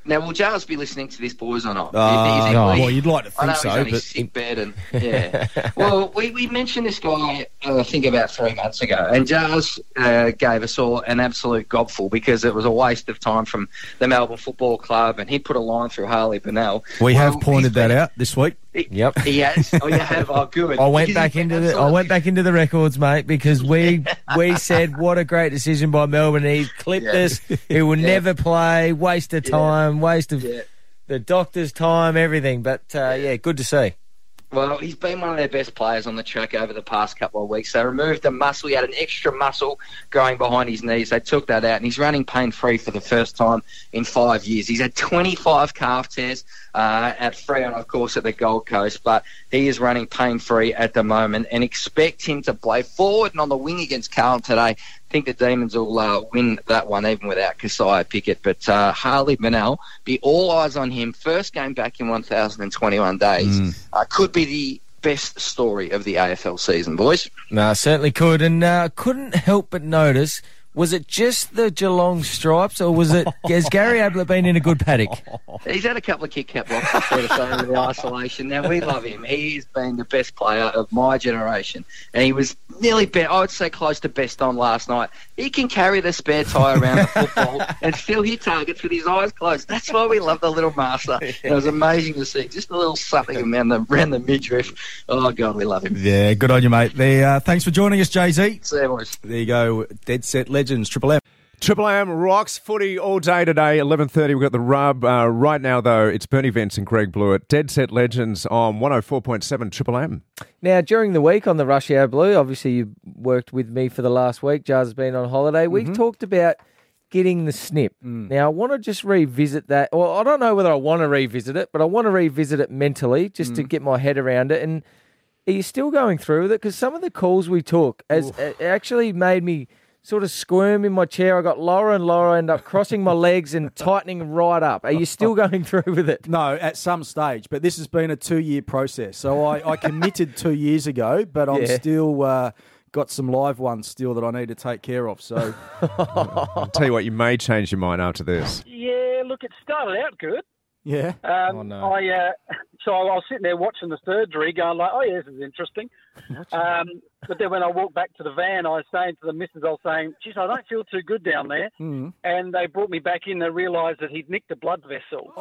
Now, will Giles be listening to this, boys, or not? Uh, Is he- no. Well, you'd like to I know think so, he's on his but- sick bed and yeah. Well, we, we mentioned this guy, uh, I think, about three months ago, and Giles uh, gave us all an absolute gobful because it was a waste of time from the Melbourne Football Club, and he put a line through Harley Bennell. We well, have pointed that out this week. Yep. He has. Oh, you have. Oh, good. I went Because back he's into been the I absolutely- went back into the records, mate, because we we said what a great decision by Melbourne. He clipped Yeah. us. He will Yeah. never play. Waste of Yeah. time. Waste of Yeah. the doctor's time. Everything. But uh, yeah, good to see. Well, he's been one of their best players on the track over the past couple of weeks. They removed the muscle. He had an extra muscle growing behind his knees. They took that out, and he's running pain-free for the first time in five years. He's had twenty-five calf tears uh, at Freo, of course, at the Gold Coast, but he is running pain-free at the moment, and expect him to play forward and on the wing against Carlton today. I think the Demons will uh, win that one even without Keziah Pickett. But uh, Harley Bennell, be all eyes on him. First game back in one thousand twenty-one days. Mm. Uh, could be the best story of the A F L season, boys. No, certainly could, and uh, couldn't help but notice. Was it just the Geelong stripes, or was it? Has Gary Ablett been in a good paddock? He's had a couple of Kit Kat blocks before to say in the isolation. Now, we love him. He's been the best player of my generation. And he was nearly, be- I would say, close to best on last night. He can carry the spare tyre around the football and still hit targets with his eyes closed. That's why we love the little master. It was amazing to see. Just a little something around the, around the midriff. Oh, God, we love him. Yeah, good on you, mate. There, uh, thanks for joining us, Jay Z. See you, boys. There you go. Dead Set Legends, Triple M. Triple M rocks footy all day today, eleven thirty. We've got the rub. Uh, right now, though, it's Bernie Vence and Greg Blewett. Dead Set Legends on one oh four point seven Triple M. Now, during the week on the Rush Hour Blue, obviously you worked with me for the last week. Jars has been on holiday. We've Mm-hmm. talked about getting the snip. Mm. Now, I want to just revisit that. Well, I don't know whether I want to revisit it, but I want to revisit it mentally just Mm. to get my head around it. And are you still going through with it? Because some of the calls we took as it actually made me sort of squirm in my chair. I got lower and lower, end up crossing my legs and tightening right up. Are you still going through with it? No, at some stage, but this has been a two-year process. So I, I committed two years ago, but I'm Yeah. still uh, got some live ones still that I need to take care of. So I'll tell you what, you may change your mind after this. Yeah, look, it started out good. yeah, Um, Oh, no. I uh, so I was sitting there watching the surgery, going like, "Oh yeah, this is interesting." Um, but then when I walked back to the van, I was saying to the missus, I was saying, "Geez, I don't feel too good down there." Mm. And they brought me back in. They realised that he'd nicked a blood vessel.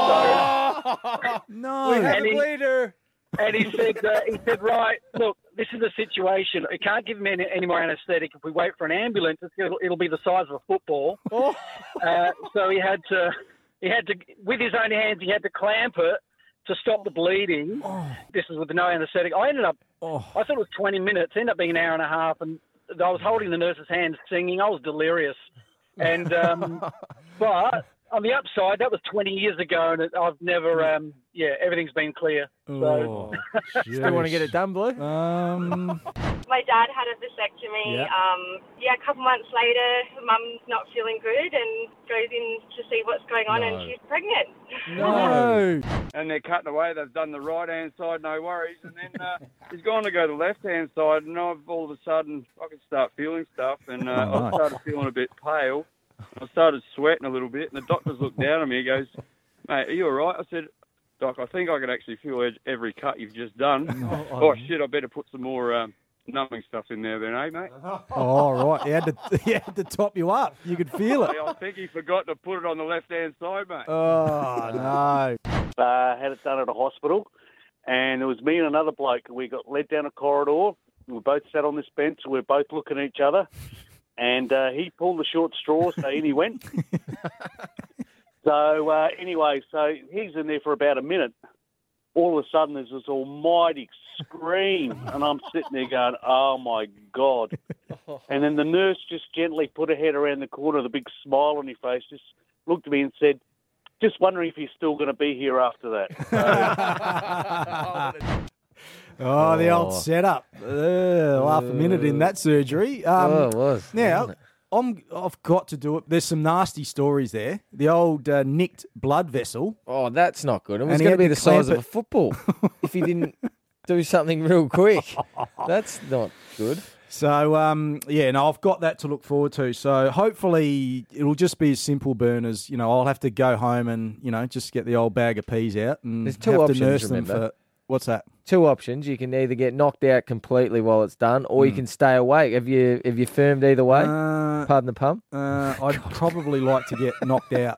no, And he- bleeder. And he said, uh, "He said, right, look, this is the situation. We can't give him any, any more anaesthetic. If we wait for an ambulance, it's, it'll, it'll be the size of a football." Uh, so he had to, he had to, with his own hands, he had to clamp it to stop the bleeding. This was with no anaesthetic. I ended up, Oh. I thought it was twenty minutes. It ended up being an hour and a half, and I was holding the nurse's hand, singing. I was delirious, and um, but on the upside, that was twenty years ago, and it, I've never, um, yeah, everything's been clear. So. Oh, Still want to get it done, Blue? Um, My dad had a vasectomy. Yeah. Um, yeah, a couple months later, Mum's not feeling good and goes in to see what's going on, No. and she's pregnant. no. And they're cutting away. They've done the right-hand side, no worries. And then uh, he's gone to go to the left-hand side, and I've all of a sudden, I can start feeling stuff, and uh, Oh, I nice. started feeling a bit pale. I started sweating a little bit, and the doctor's looked down at me. He goes, "Mate, are you all right?" I said, "Doc, I think I can actually feel ed- every cut you've just done." Oh, shit, I better put some more um, numbing stuff in there then, eh, mate? Oh, right. He had to, he had to top you up. You could feel it. I think he forgot to put it on the left-hand side, mate. Oh, no. uh, had it done at a hospital, and it was me and another bloke. We got led down a corridor. We both sat on this bench. We were both looking at each other, and uh, he pulled the short straw, so in he went. So uh, anyway, so he's in there for about a minute. All of a sudden, there's this almighty scream, and I'm sitting there going, "Oh my God!" And then the nurse just gently put her head around the corner with a big smile on her face, just looked at me and said, "Just wondering if you're still going to be here after that." Oh, the old Oh. setup. Uh, half a minute in that surgery. Um, Oh, it was, Now, wasn't it? I'm, I've got to do it. There's some nasty stories there. The old uh, nicked blood vessel. Oh, that's not good. It was And he going to had be to the size clamp of a football if he didn't do something real quick. That's not good. So, um, yeah, no, I've got that to look forward to. So hopefully it'll just be as simple, Burn, as, you know, I'll have to go home and, you know, just get the old bag of peas out and There's two have options, to nurse remember. them for... What's that? Two options. You can either get knocked out completely while it's done, or you Mm. can stay awake. Have you have you firmed either way? Uh, Pardon the pun. Uh, I'd probably like to get knocked out.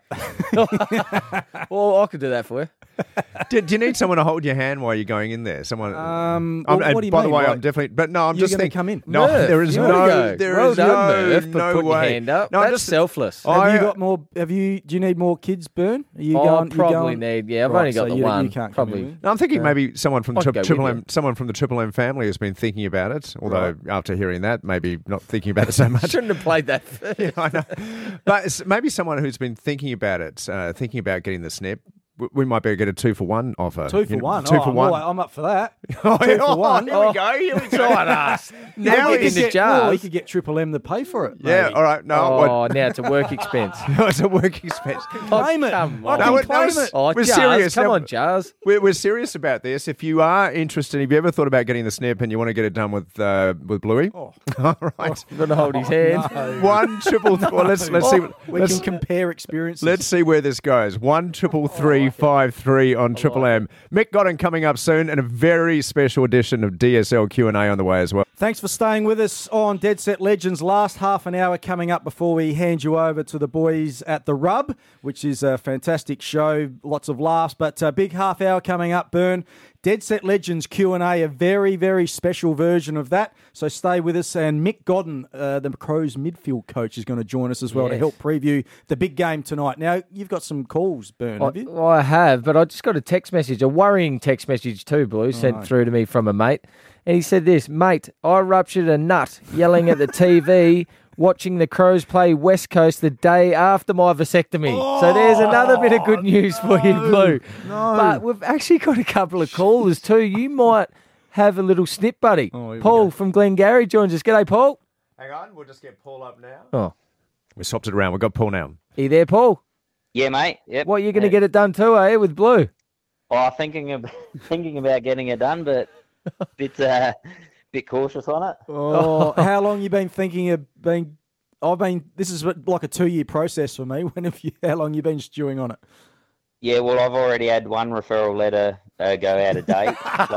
Well, I could do that for you. Do, do you need someone to hold your hand while you're going in there? Someone. Um, I'm- well, and what do you by mean? the way, Like, I'm definitely. But no, I'm you're just gonna thinking. come in? No, Murph, there is you no. wanna go. There Well is done, no. Murph, for no putting your way. hand up. No, I'm That's just selfless. Have I- you got more? Have you? Do you need more kids, Burn? Are you I'll going? you probably going- need. Yeah, I've Right, only got so the you, one. You can't come probably. in, No, I'm thinking Uh, maybe someone from I tri- could go Triple with M, you. someone from the Triple M family has been thinking about it. Although Right. after hearing that, maybe not thinking about it so much. Shouldn't have played that first. Yeah, I know. But it's maybe someone who's been thinking about it, uh, thinking about getting the snip. W- We might be able to get a two for one offer. Two for You know, one. Two oh, for I'm, one. all- I'm up for that. Oh, two for oh, one. Here we go. Here we go. us. Now Now we in could the get, jars. well, you could get Triple M to pay for it. Yeah, maybe. all right. No, Oh, what- now it's a work expense. no, it's a work expense. Claim it. Come I on. can No, it- claim no, it. Oh, We're Jars, serious. Come Now- on, Jars. We're, we're serious about this. If you are interested, if you ever thought about getting the snip and you want to get it done with uh, with Bluey, Oh. all right. I'm going to hold his hand. No. One triple. Th- well, let's let's see. We let's, can compare experiences. Let's see where this goes. One triple three five three on Triple M. Mick Godden coming up soon, and a very special edition of D S L Q and A on the way as well. Thanks for staying with us on Dead Set Legends. Last half an hour coming up before we hand you over to the boys at The Rub, which is a fantastic show. Lots of laughs, but a big half hour coming up, Burn. Dead Set Legends Q and A, a very, very special version of that. So stay with us. And Mick Godden, uh, the Crows midfield coach, is going to join us as well to Yes. help preview the big game tonight. Now, you've got some calls, Burn, have you? I, I have, but I just got a text message, a worrying text message too, Blue, sent no. through to me from a mate. And he said this, mate, I ruptured a nut yelling at the T V watching the Crows play West Coast the day after my vasectomy. So there's another bit of good news for you, Blue. No. But we've actually got a couple of callers too. You might have a little snip, buddy. Oh, here we Paul go. from Glengarry joins us. G'day, Paul. Hang on, we'll just get Paul up now. Oh, We swapped it around. We've got Paul now. are you there, Paul? Yeah, mate. Yep. What, are you going to Yeah. get it done too, are you, with Blue? Oh, thinking of thinking about getting it done, but bit uh, bit cautious on it. Oh, how long you been thinking of being... I've been... This is like a two-year process for me. When have you... How long you been stewing on it? Yeah, well, I've already had one referral letter uh, go out of date. So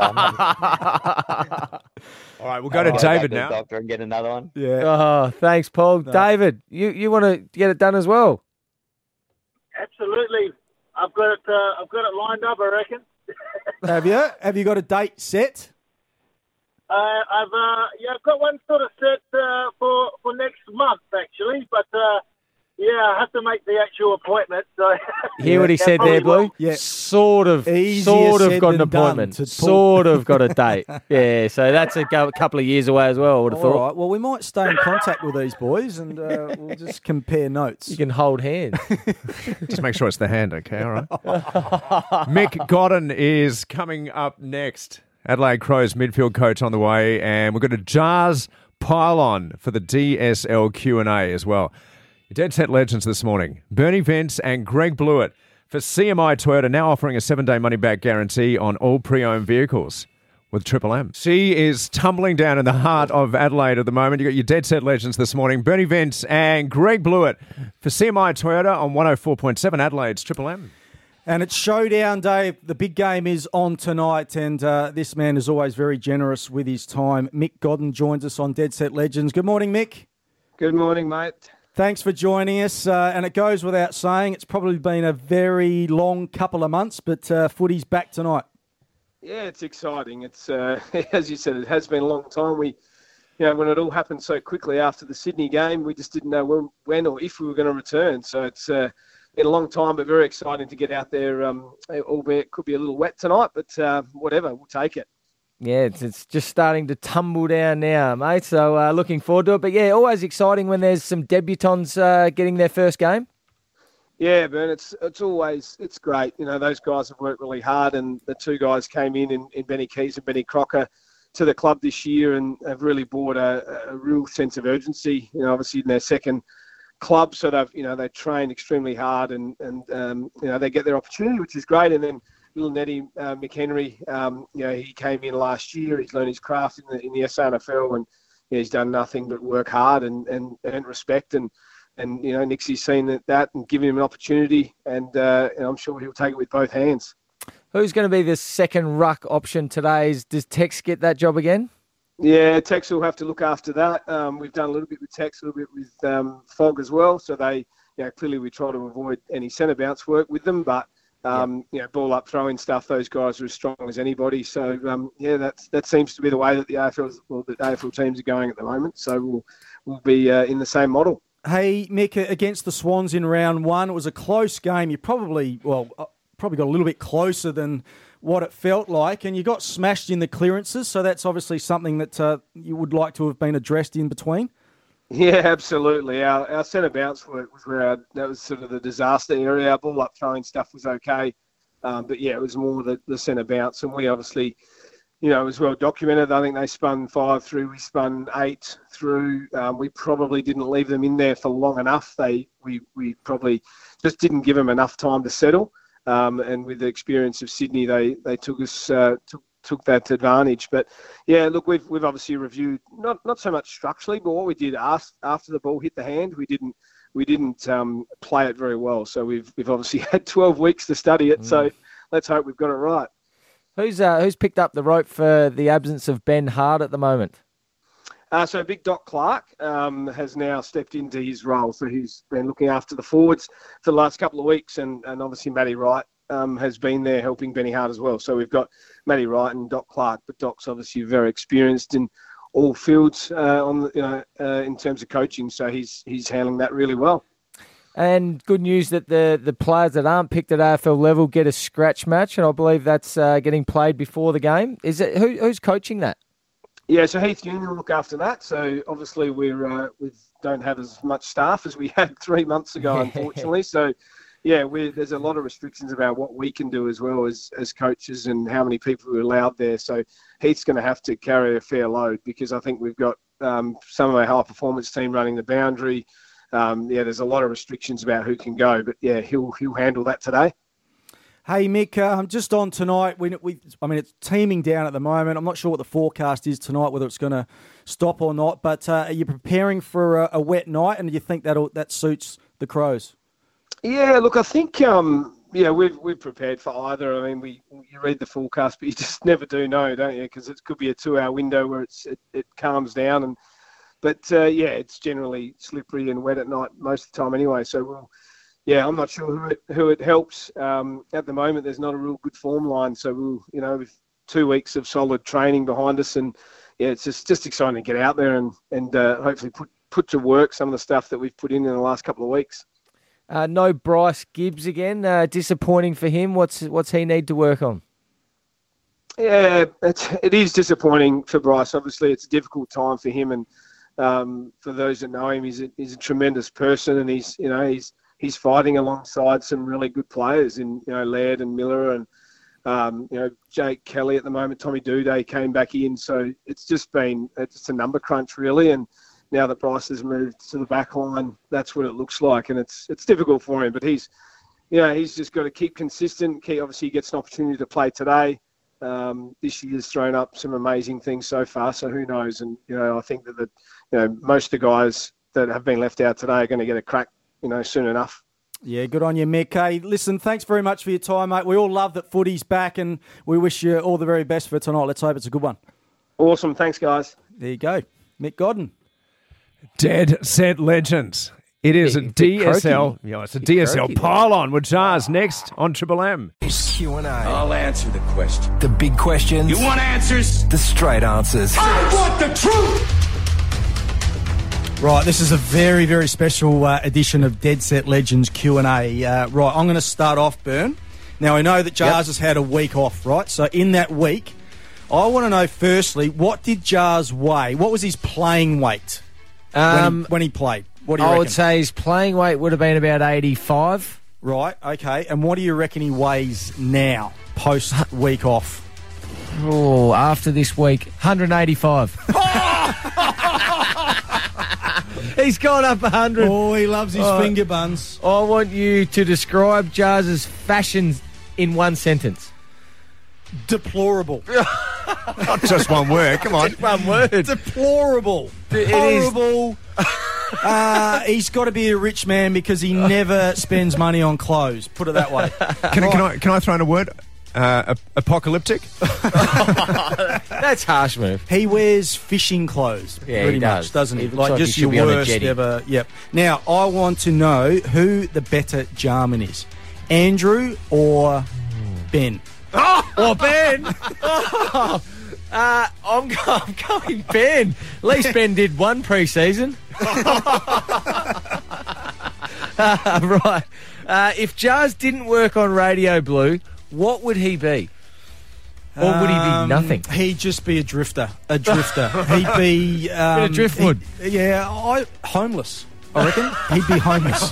All right, we'll go to I'll back David to the now. doctor and get another one. Yeah. Oh, thanks, Paul. David, you, you want to get it done as well? Absolutely. I've got it. Uh, I've got it lined up. I reckon. Have you? Have you got a date set? Uh, I've uh, yeah, I've got one sort of set uh, for for next month actually, but uh, yeah, I have to make the actual appointment. So Hear what he Yeah, said there, probably Blue? will. Yeah. Sort of, Easier sort of said got an than done appointment. to pull- Sort of got a date. Yeah, so that's a go- couple of years away as well, I would have All thought. right. Well, we might stay in contact with these boys and uh, we'll just compare notes. You can hold hands. Just make sure it's the hand, okay? All right. Mick Godden is coming up next. Adelaide Crows midfield coach on the way, and we've got a Jars pile-on for the D S L Q and A as well. Your Dead Set Legends this morning, Bernie Vence and Greg Blewett for C M I Toyota, now offering a seven-day money-back guarantee on all pre-owned vehicles with Triple M. She is tumbling down in the heart of Adelaide at the moment. You've got your Dead Set Legends this morning, Bernie Vence and Greg Blewett for C M I Toyota on one oh four point seven Adelaide's Triple M. And it's showdown day. The big game is on tonight, and uh, this man is always very generous with his time. Mick Godden joins us on Dead Set Legends. Good morning, Mick. Good morning, mate. Thanks for joining us. Uh, and it goes without saying, it's probably been a very long couple of months, but uh, footy's back tonight. Yeah, it's exciting. It's uh, as you said, it has been a long time. We, you know, when it all happened so quickly after the Sydney game, we just didn't know when, when or if we were going to return. So it's uh, been a long time, but very exciting to get out there. Um, albeit it could be a little wet tonight, but uh, whatever, we'll take it. Yeah, it's, it's just starting to tumble down now, mate. So uh, looking forward to it. But yeah, always exciting when there's some debutants uh, getting their first game. Yeah, Bern, it's it's always it's great. You know, those guys have worked really hard, and the two guys came in in, in Benny Keys and Benny Crocker to the club this year, and have really brought a, a real sense of urgency. You know, obviously in their second club, so they've you know they train extremely hard, and and um, you know they get their opportunity, which is great. And then little Nettie uh, McHenry, um, you know, he came in last year. He's learned his craft in the in the S A N F L, and you know, he's done nothing but work hard and, and earn respect. And, and you know, Nixie's seen that, that and given him an opportunity, and, uh, and I'm sure he'll take it with both hands. Who's going to be the second ruck option today? Does Tex get that job again? Yeah, Tex will have to look after that. Um, we've done a little bit with Tex, a little bit with um, Fogg as well. So they, you know, clearly we try to avoid any centre bounce work with them, but um, you know, ball up, throwing stuff. Those guys are as strong as anybody. So um, yeah, that's that seems to be the way that the A F L, well, the A F L teams are going at the moment. So we'll we'll be uh, in the same model. Hey, Mick, against the Swans in round one, it was a close game. You probably well probably got a little bit closer than what it felt like, and you got smashed in the clearances, so that's obviously something that uh, you would like to have been addressed in between. Yeah, absolutely. Our our centre bounce work was where our, that was sort of the disaster area. Our ball up throwing stuff was okay, um, but yeah, it was more the, the centre bounce, and we obviously, you know, it was well documented. I think they spun five through, we spun eight through. Um, we probably didn't leave them in there for long enough. They we we probably just didn't give them enough time to settle. Um, and with the experience of Sydney, they they took us uh, took took that advantage. But yeah, look, we've we've obviously reviewed not not so much structurally, but what we did after after the ball hit the hand, we didn't we didn't um, play it very well. So we've we've obviously had twelve weeks to study it. Mm. So let's hope we've got it right. Who's uh, who's picked up the rope for the absence of Ben Hart at the moment? Uh, so Big Doc Clark um, has now stepped into his role. So he's been looking after the forwards for the last couple of weeks. And, and obviously Matty Wright um, has been there helping Benny Hart as well. So we've got Matty Wright and Doc Clark. But Doc's obviously very experienced in all fields uh, on the, you know, uh, in terms of coaching. So he's he's handling that really well. And good news that the, the players that aren't picked at A F L level get a scratch match. And I believe that's uh, getting played before the game. Is it who, who's coaching that? Yeah, so Heath Union will look after that. So obviously we're uh, we don't have as much staff as we had three months ago, unfortunately. So yeah, we there's a lot of restrictions about what we can do as well as as coaches and how many people are allowed there. So Heath's going to have to carry a fair load because I think we've got um, some of our high performance team running the boundary. Um, yeah, there's a lot of restrictions about who can go, but yeah, he'll he'll handle that today. Hey, Mick, um, just on tonight, we, we, I mean, it's teeming down at the moment. I'm not sure what the forecast is tonight, whether it's going to stop or not, but uh, are you preparing for a, a wet night, and do you think that'll, that suits the Crows? Yeah, look, I think, um, yeah, we've, we've prepared for either. I mean, we you read the forecast, but you just never do know, don't you? Because it could be a two-hour window where it's it, it calms down. and But, uh, yeah, it's generally slippery and wet at night most of the time anyway, so we'll... Yeah, I'm not sure who it, who it helps. Um, at the moment, there's not a real good form line. So, we'll, you know, with two weeks of solid training behind us, and yeah, it's just, just exciting to get out there and, and uh, hopefully put, put to work some of the stuff that we've put in in the last couple of weeks. Uh, no Bryce Gibbs again. Uh, disappointing for him. What's what's he need to work on? Yeah, it's, it is disappointing for Bryce. Obviously, it's a difficult time for him, and um, for those that know him, he's a, he's a tremendous person, and he's you know he's. He's fighting alongside some really good players in, you know, Laird and Miller and, um, you know, Jake Kelly at the moment. Tommy Duday came back in. So it's just been, it's a number crunch really. And now that Bryce has moved to the back line, that's what it looks like. And it's it's difficult for him, but he's, you know, he's just got to keep consistent. Keep, obviously he gets an opportunity to play today. Um, this year's thrown up some amazing things so far. So who knows? And, you know, I think that, the, you know, most of the guys that have been left out today are going to get a crack, you know, soon enough. Yeah, good on you, Mick. Hey, listen, thanks very much for your time, mate. We all love that footy's back, and we wish you all the very best for tonight. Let's hope it's a good one. Awesome. Thanks, guys. There you go. Mick Godden. Dead Set Legends. It is a D S L. Yeah, it's a D S L pile-on with Jars next on Triple M. Q and A. I'll answer the question. The big questions. You want answers? The straight answers. I want the truth! Right, this is a very, very special uh, edition of Dead Set Legends Q and A. Uh, right, I'm going to start off, Bern. Now, I know that Jars yep. has had a week off, right? So in that week, I want to know, firstly, what did Jars weigh? What was his playing weight um, when, he, when he played? What do you I reckon? would say his playing weight would have been about eighty-five. Right, okay. And what do you reckon he weighs now, post-week off? Oh, after this week, one hundred eighty-five. He's gone up one hundred. Oh, he loves his uh, finger buns. I want you to describe Jars' fashion in one sentence. Deplorable. Not just one word. Come on. Just one word. Deplorable. It is. Horrible. uh, he's got to be a rich man because he never spends money on clothes. Put it that way. Can, I- can I can I throw in a word? Uh, ap- apocalyptic. That's harsh move. He wears fishing clothes, Yeah, pretty he does. much, doesn't he? He looks Like like he just should your be on a worst jetty. ever. Yep. Now I want to know who the better Jarman is, Andrew or Ben? Oh, Ben! Oh, uh, I'm, go- I'm going Ben. At least Ben did one pre-season. uh, right. Uh, if Jars didn't work on Radio Blue, what would he be? Or would he be Um, nothing? He'd just be a drifter. A drifter. He'd be um, Bit of driftwood. he'd- Yeah, I, homeless. I reckon he'd be homeless.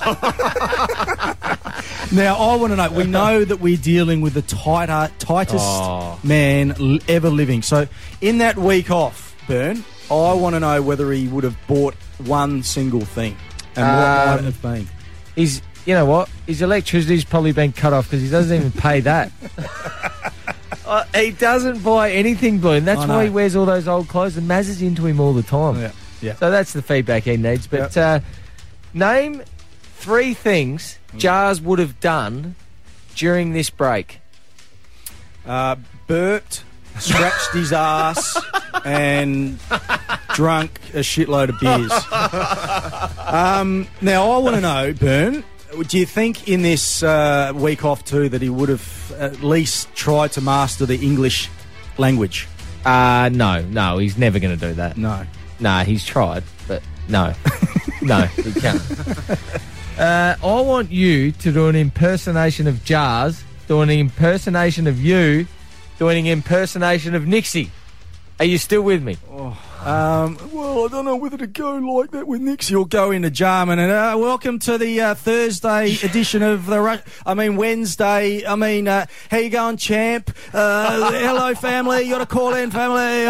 Now I want to know. We know that we're dealing with the tighter, tightest Oh. man l- ever living. So in that week off, Bern, I want to know whether he would have bought one single thing, and what might Um, it have been. He's, you know what? His electricity's probably been cut off because he doesn't even pay that. Uh, he doesn't buy anything, Blue, and that's I know. why he wears all those old clothes, and Maz is into him all the time. Yeah, yeah. So that's the feedback he needs. But uh, name three things Jars would have done during this break. Uh, burped, scratched his ass, and drunk a shitload of beers. um, now, I want to know, Bern, do you think in this uh, week off too that he would have at least tried to master the English language? Uh, no, no, he's never going to do that. No. No, he's tried, but no. No, he can't. Uh, I want you to do an impersonation of Jars, do an impersonation of you, doing an impersonation of Nixie. Are you still with me? Um, well, I don't know whether to go like that with Nixie or go into Jarman. And uh, welcome to the uh, Thursday edition of the. Ru- I mean Wednesday. I mean, uh, how you going, champ? Uh, hello, family. You got to call in, family.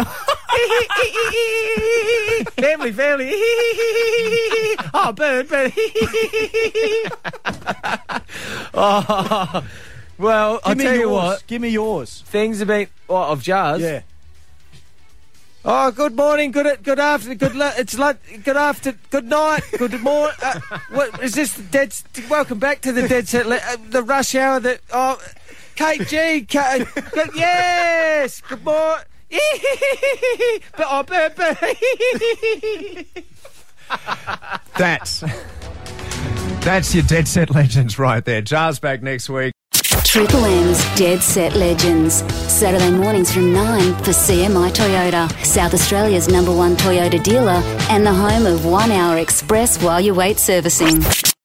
family, family. Oh, bird, bird. Oh, well, I'll Give me tell you yours. what. Give me yours. Things have been what of Jars. Yeah. Oh, good morning, good good afternoon, good lu- it's lu- good after, good night, good morning. Uh, what is this? The dead. Welcome back to the Dead Set. Le- uh, the rush hour. That oh, Kate G. Kate, good, yes. Good morning. But oh, but, but. That's that's your Dead Set Legends right there. Jars back next week. Triple M's Dead Set Legends. Saturday mornings from nine for C M I Toyota, South Australia's number one Toyota dealer and the home of one hour express while you wait servicing.